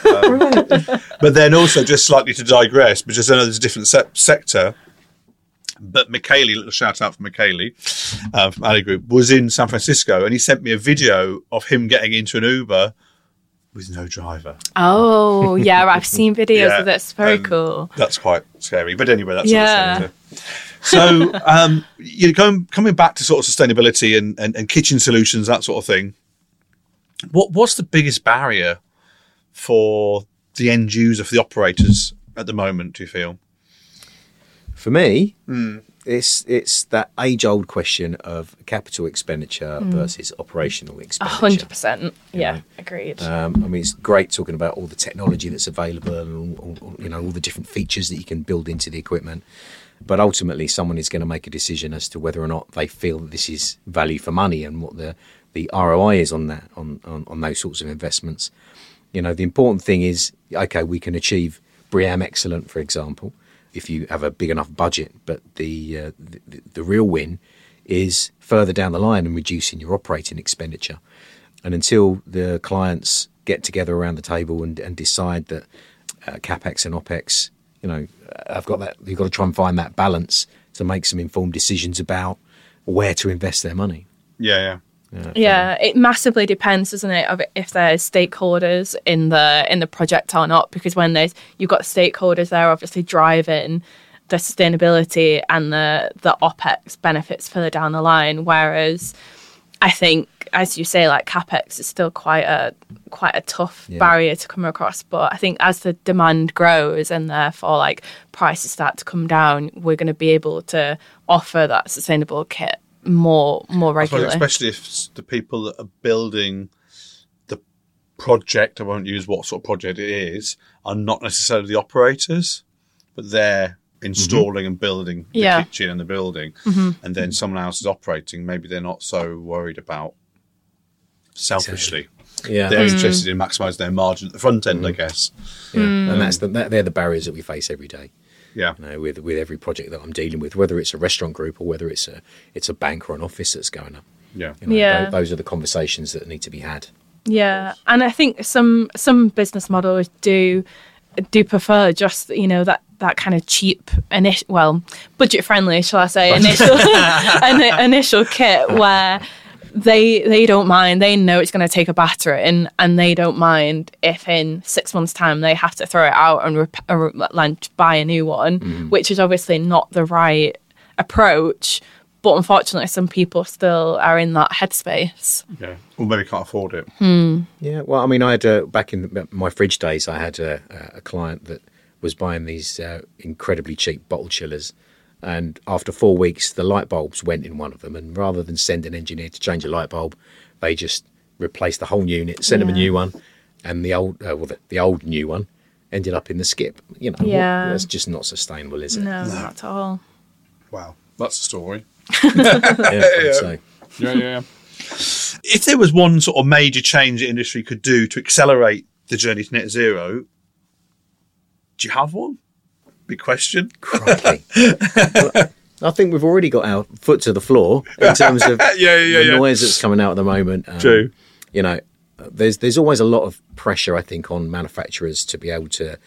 Speaker 1: But then also, just slightly to digress, because I know there's a different sector, but Michele, little shout out for Michele from Ali Group, was in San Francisco, and he sent me a video of him getting into an Uber with no driver.
Speaker 4: Oh, yeah, I've seen videos
Speaker 1: Yeah,
Speaker 4: of this. Very cool.
Speaker 1: That's quite scary. But anyway, that's
Speaker 4: Yeah.
Speaker 1: what it's So, coming back to sort of sustainability and kitchen solutions, that sort of thing, what's the biggest barrier for the end user, for the operators at the moment, do you feel?
Speaker 2: For me, it's that age-old question of capital expenditure versus operational expenditure.
Speaker 4: 100%. Yeah, agreed.
Speaker 2: I mean, it's great talking about all the technology that's available and all the different features that you can build into the equipment. But ultimately, someone is going to make a decision as to whether or not they feel that this is value for money and what the ROI is on that, on those sorts of investments. The important thing is, okay, we can achieve BREEAM Excellent, for example, if you have a big enough budget. But the real win is further down the line and reducing your operating expenditure. And until the clients get together around the table and decide that CapEx and OpEx, I've got that. You've got to try and find that balance to make some informed decisions about where to invest their money.
Speaker 1: Yeah.
Speaker 4: Yeah, it massively depends, doesn't it, of if there's stakeholders in the project or not. Because when you've got stakeholders there, obviously driving the sustainability and the OpEx benefits further down the line. Whereas I think, as you say, like CapEx is still quite a tough barrier to come across. But I think as the demand grows and therefore like prices start to come down, we're going to be able to offer that sustainable kit more regularly.
Speaker 1: Especially if the people that are building the project, I won't use what sort of project it is, are not necessarily the operators, but they're installing and building the kitchen and the building, and then someone else is operating. Maybe they're not so worried about selfishly.
Speaker 2: Yeah,
Speaker 1: they're interested in maximising their margin at the front end, I guess.
Speaker 2: Yeah. And they're the barriers that we face every day.
Speaker 1: Yeah,
Speaker 2: with every project that I'm dealing with, whether it's a restaurant group or whether it's a bank or an office that's going up.
Speaker 1: Yeah,
Speaker 2: those are the conversations that need to be had.
Speaker 4: Yeah, and I think some business models do prefer just that kind of cheap budget friendly, shall I say, initial kit where they don't mind. They know it's going to take a battering, and they don't mind if in 6 months' time they have to throw it out and buy a new one, which is obviously not the right approach. But unfortunately, some people still are in that headspace.
Speaker 1: Yeah, or maybe can't afford it.
Speaker 2: Yeah, well, I mean, I had back in my fridge days, I had a client that was buying these incredibly cheap bottle chillers. And after 4 weeks, the light bulbs went in one of them. And rather than send an engineer to change a light bulb, they just replaced the whole unit, sent them a new one. And the old new one ended up in the skip. That's just not sustainable, is it?
Speaker 4: No, not at all.
Speaker 1: Wow, that's a story.
Speaker 2: Yeah.
Speaker 1: Yeah. If there was one sort of major change the industry could do to accelerate the journey to net zero, do you have one? Big question.
Speaker 2: Crikey. Well, I think we've already got our foot to the floor in terms of the noise that's coming out at the moment.
Speaker 1: True.
Speaker 2: There's always a lot of pressure, I think, on manufacturers to be able to,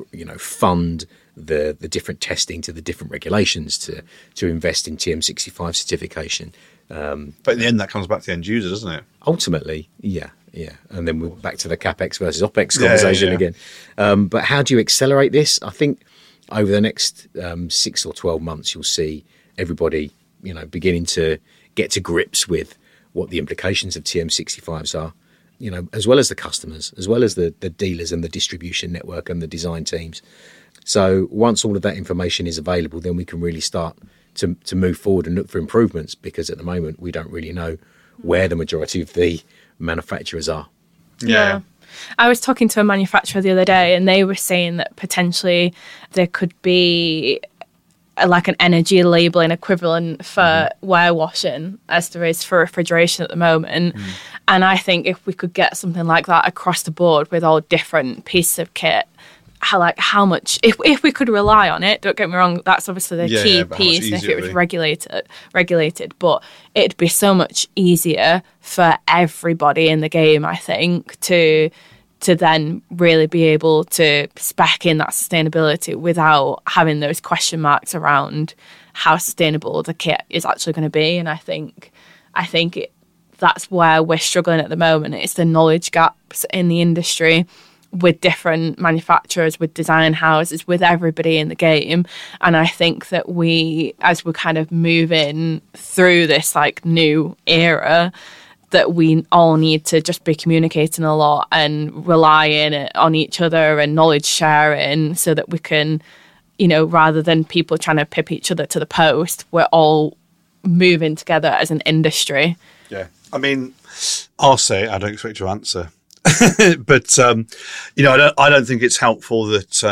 Speaker 2: fund the different testing to the different regulations to invest in TM65 certification.
Speaker 1: But in the end, that comes back to the end user, doesn't it?
Speaker 2: Ultimately, yeah. And then we're back to the CapEx versus OpEx conversation again. But how do you accelerate this? I think over the next 6 or 12 months, you'll see everybody, beginning to get to grips with what the implications of TM65s are, as well as the customers, as well as the dealers and the distribution network and the design teams. So once all of that information is available, then we can really start to move forward and look for improvements, because at the moment we don't really know where the majority of the manufacturers are.
Speaker 4: Yeah. I was talking to a manufacturer the other day, and they were saying that potentially there could be like an energy labelling equivalent for warewashing as there is for refrigeration at the moment. And I think if we could get something like that across the board with all different pieces of kit, how much, if we could rely on it, don't get me wrong, that's obviously the key piece, and if it was regulated, but it'd be so much easier for everybody in the game, I think, to then really be able to spec in that sustainability without having those question marks around how sustainable the kit is actually going to be. And I think that's where we're struggling at the moment. It's the knowledge gaps in the industry with different manufacturers, with design houses, with everybody in the game. And I think that as we're kind of moving through this like new era, that we all need to just be communicating a lot and relying on each other and knowledge sharing, so that we can, rather than people trying to pip each other to the post, we're all moving together as an industry.
Speaker 1: Yeah. I mean, I'll say I don't expect you to answer. But, I don't think it's helpful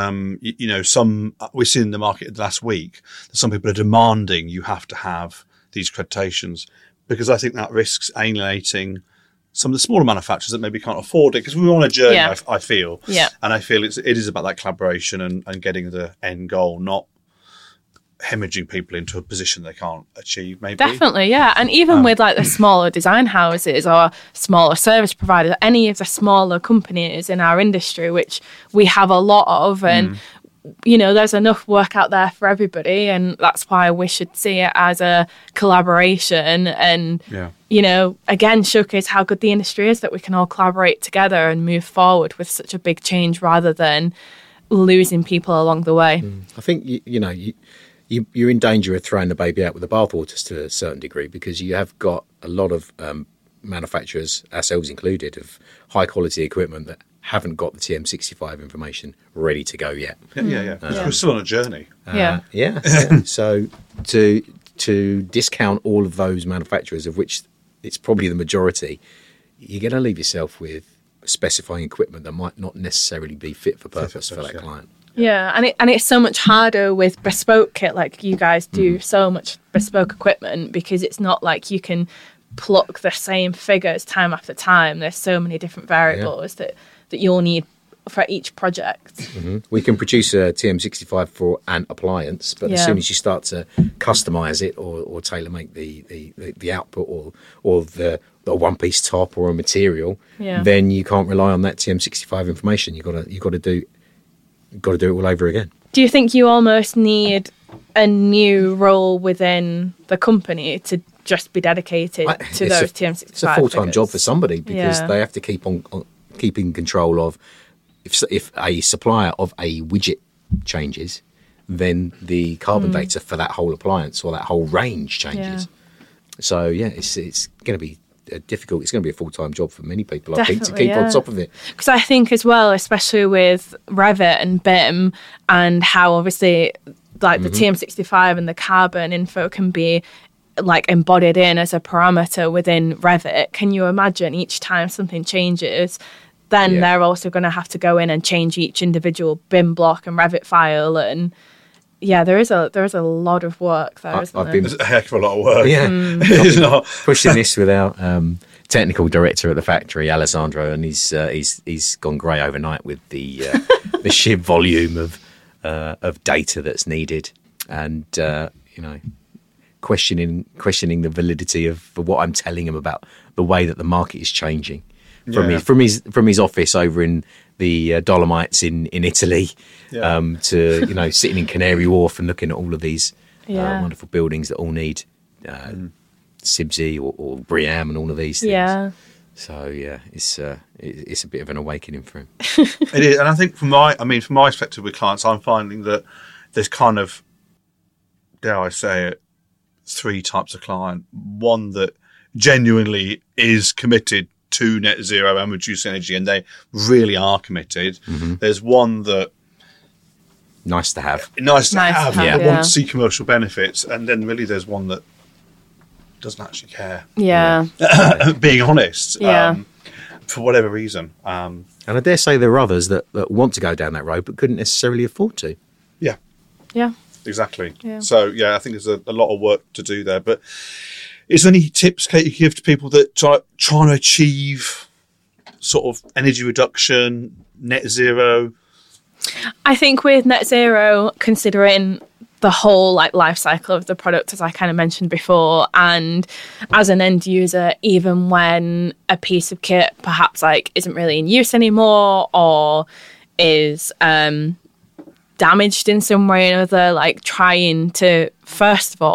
Speaker 1: that, we've seen in the market last week that some people are demanding you have to have these accreditations, because I think that risks alienating some of the smaller manufacturers that maybe can't afford it, because we're on a journey,
Speaker 4: Yeah.
Speaker 1: I feel.
Speaker 4: Yeah.
Speaker 1: And I feel it is about that collaboration and getting the end goal, not hemorrhaging people into a position they can't achieve, maybe.
Speaker 4: Definitely, yeah. And even with like the smaller design houses or smaller service providers, any of the smaller companies in our industry, which we have a lot of, and there's enough work out there for everybody, and that's why we should see it as a collaboration and, again, showcase how good the industry is, that we can all collaborate together and move forward with such a big change rather than losing people along the way.
Speaker 2: I think, you're in danger of throwing the baby out with the bathwater to a certain degree, because you have got a lot of manufacturers, ourselves included, of high quality equipment that haven't got the TM65 information ready to go yet.
Speaker 1: Yeah. We're still on a journey.
Speaker 2: So to discount all of those manufacturers, of which it's probably the majority, you're going to leave yourself with specifying equipment that might not necessarily be fit for purpose for that client.
Speaker 4: Yeah, and it's so much harder with bespoke kit, like you guys do so much bespoke equipment, because it's not like you can pluck the same figures time after time. There's so many different variables that you'll need for each project.
Speaker 2: We can produce a TM65 for an appliance, but as soon as you start to customise it or tailor make the output or the one-piece top or a material, then you can't rely on that TM65 information. You've got to do it all over again.
Speaker 4: Do you think you almost need a new role within the company to just be dedicated to those TM65?
Speaker 2: It's a full-time job for somebody, because they have to keep on keeping control of, if a supplier of a widget changes, then the carbon data for that whole appliance or that whole range changes. So it's going to be difficult. It's going to be a full-time job for many people, I think, to keep on top of it. Because
Speaker 4: I think as well, especially with Revit and BIM, and how obviously like the TM65 and the carbon info can be like embodied in as a parameter within Revit. Can you imagine each time something changes, then they're also going to have to go in and change each individual BIM block and Revit file, and there is a lot of work there, isn't there?
Speaker 1: There's a heck of a lot of work.
Speaker 2: I've been pushing this with our technical director at the factory, Alessandro, and he's gone grey overnight with the sheer volume of data that's needed, and questioning the validity of what I'm telling him about the way that the market is changing. From his office over in the Dolomites in Italy, to sitting in Canary Wharf and looking at all of these wonderful buildings that all need SIBSI or BREEAM and all of these things. Yeah. So it's a bit of an awakening for him.
Speaker 1: It is, and I think from my perspective with clients, I'm finding that there's kind of, dare I say it, 3 types of client. One that genuinely is committed to net zero and reduce energy, and they really are committed. There's one that
Speaker 2: nice to have,
Speaker 1: that wants to see commercial benefits, and then really there's one that doesn't actually care. Being honest, for whatever reason.
Speaker 2: And I dare say there are others that want to go down that road but couldn't necessarily afford to.
Speaker 4: Yeah,
Speaker 1: exactly. So I think there's a lot of work to do there, but is there any tips, Kate, you give to people that trying to achieve sort of energy reduction, net zero?
Speaker 4: I think with net zero, considering the whole life cycle of the product, as I kind of mentioned before, and as an end user, even when a piece of kit perhaps isn't really in use anymore or is damaged in some way or another, trying to first of all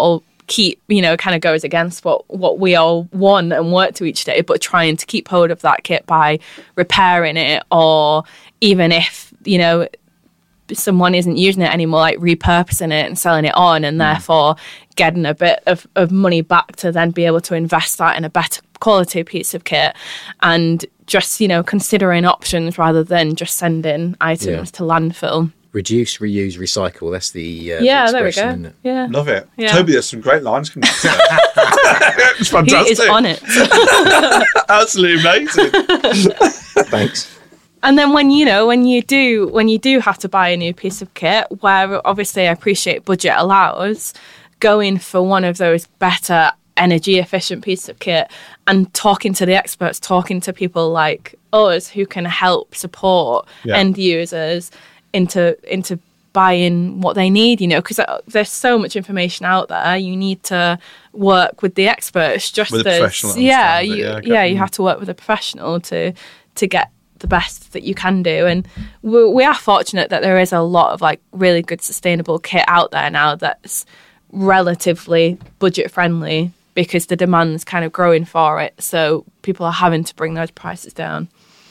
Speaker 4: keep, kind of goes against what we all want and work to each day, but trying to keep hold of that kit by repairing it, or even if, someone isn't using it anymore, like repurposing it and selling it on, and therefore getting a bit of money back to then be able to invest that in a better quality piece of kit, and just, considering options rather than just sending items to landfill.
Speaker 2: Reduce, reuse, recycle. That's the
Speaker 4: there we go.
Speaker 2: isn't it?
Speaker 4: Yeah,
Speaker 1: Love it.
Speaker 4: Yeah.
Speaker 1: Toby, there's some great lines coming out there. It's fantastic.
Speaker 4: He is on it.
Speaker 1: Absolutely amazing.
Speaker 2: Thanks.
Speaker 4: And then when you do have to buy a new piece of kit, where obviously I appreciate budget allows, going for one of those better energy efficient pieces of kit and talking to the experts, talking to people like us who can help support end users into buying what they need, because there's so much information out there. You need to work with the experts, just
Speaker 1: with a professional.
Speaker 4: You have to work with a professional to get the best that you can do. And we are fortunate that there is a lot of like really good sustainable kit out there now that's relatively budget friendly, because the demand's kind of growing for it, so people are having to bring those prices down.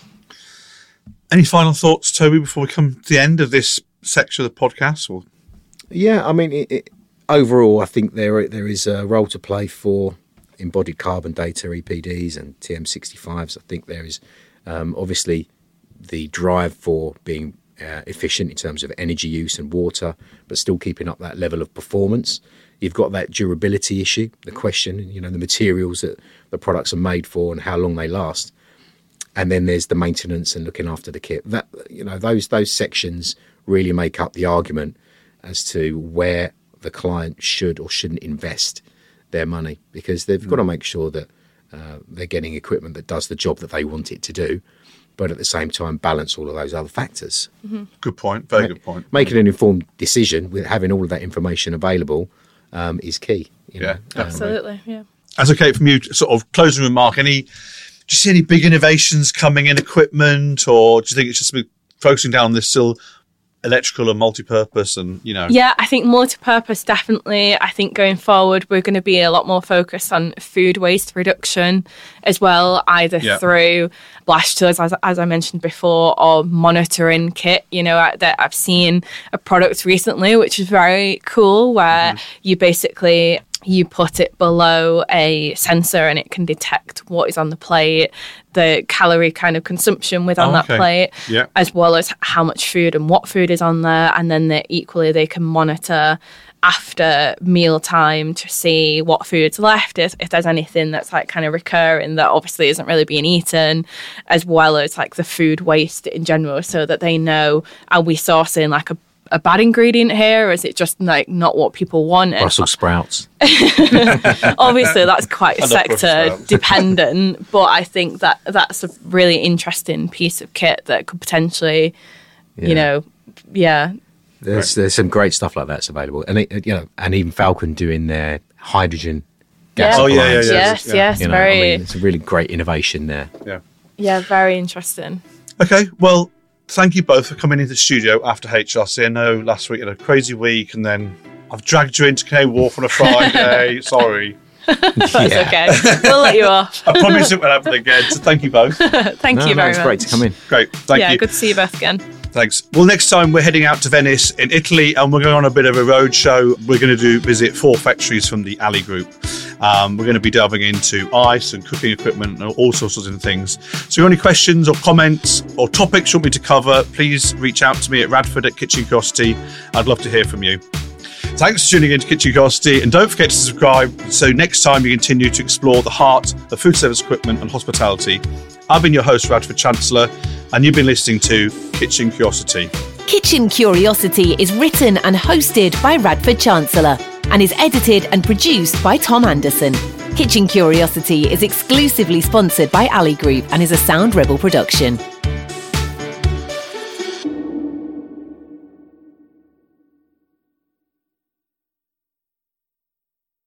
Speaker 1: Any final thoughts, Toby, before we come to the end of this section of the podcast? Or?
Speaker 2: Yeah, I mean, overall, I think there is a role to play for embodied carbon data, EPDs and TM65s. I think there is obviously the drive for being efficient in terms of energy use and water, but still keeping up that level of performance. You've got that durability issue, the question, the materials that the products are made for and how long they last. And then there's the maintenance and looking after the kit. That, those sections really make up the argument as to where the client should or shouldn't invest their money, because they've got to make sure that they're getting equipment that does the job that they want it to do, but at the same time balance all of those other factors.
Speaker 4: Mm-hmm.
Speaker 1: Good point. Very good point.
Speaker 2: Making an informed decision with having all of that information available is key.
Speaker 4: Absolutely. Yeah.
Speaker 1: As okay from you, sort of closing remark, do you see any big innovations coming in equipment, or do you think it's just focusing down on this still electrical and multi-purpose and,
Speaker 4: Yeah, I think multi-purpose, definitely. I think going forward, we're going to be a lot more focused on food waste reduction as well, either through blast chillers, as I mentioned before, or monitoring kit. That I've seen a product recently, which is very cool, where you basically you put it below a sensor and it can detect what is on the plate, the calorie kind of consumption within that plate, as well as how much food and what food is on there. And then equally they can monitor after meal time to see what food's left, if there's anything that's like kind of recurring that obviously isn't really being eaten, as well as like the food waste in general, so that they know, are we sourcing like a bad ingredient here, or is it just like not what people want?
Speaker 2: Brussels sprouts.
Speaker 4: Obviously that's quite sector dependent, but I think that's a really interesting piece of kit that could potentially
Speaker 2: there's some great stuff like that's available, and and even Falcon doing their hydrogen gas lines.
Speaker 4: Yes, very.
Speaker 2: It's a really great innovation there.
Speaker 4: Yeah, very interesting.
Speaker 1: Okay, well, thank you both for coming into the studio after HRC. I know last week you had a crazy week, and then I've dragged you into Canary Wharf on a Friday. Sorry.
Speaker 4: That's okay. We'll let you off.
Speaker 1: I promise it won't happen again. So thank you both.
Speaker 4: Thank you very much.
Speaker 2: It's great to come in.
Speaker 1: Great. Thank you.
Speaker 4: Yeah, good to see you both again.
Speaker 1: Thanks. Well, next time we're heading out to Venice in Italy, and we're going on a bit of a road show. We're going to visit 4 factories from the Ali Group. We're going to be delving into ice and cooking equipment and all sorts of different things. So if you have any questions or comments or topics you want me to cover, please reach out to me at Radford@Kitchen Curiosity. I'd love to hear from you. Thanks for tuning in to Kitchen Curiosity, and don't forget to subscribe so next time you continue to explore the heart of food service equipment and hospitality. I've been your host, Radford Chancellor, and you've been listening to Kitchen Curiosity.
Speaker 3: Kitchen Curiosity is written and hosted by Radford Chancellor and is edited and produced by Tom Anderson. Kitchen Curiosity is exclusively sponsored by Ali Group and is a Sound Rebel production.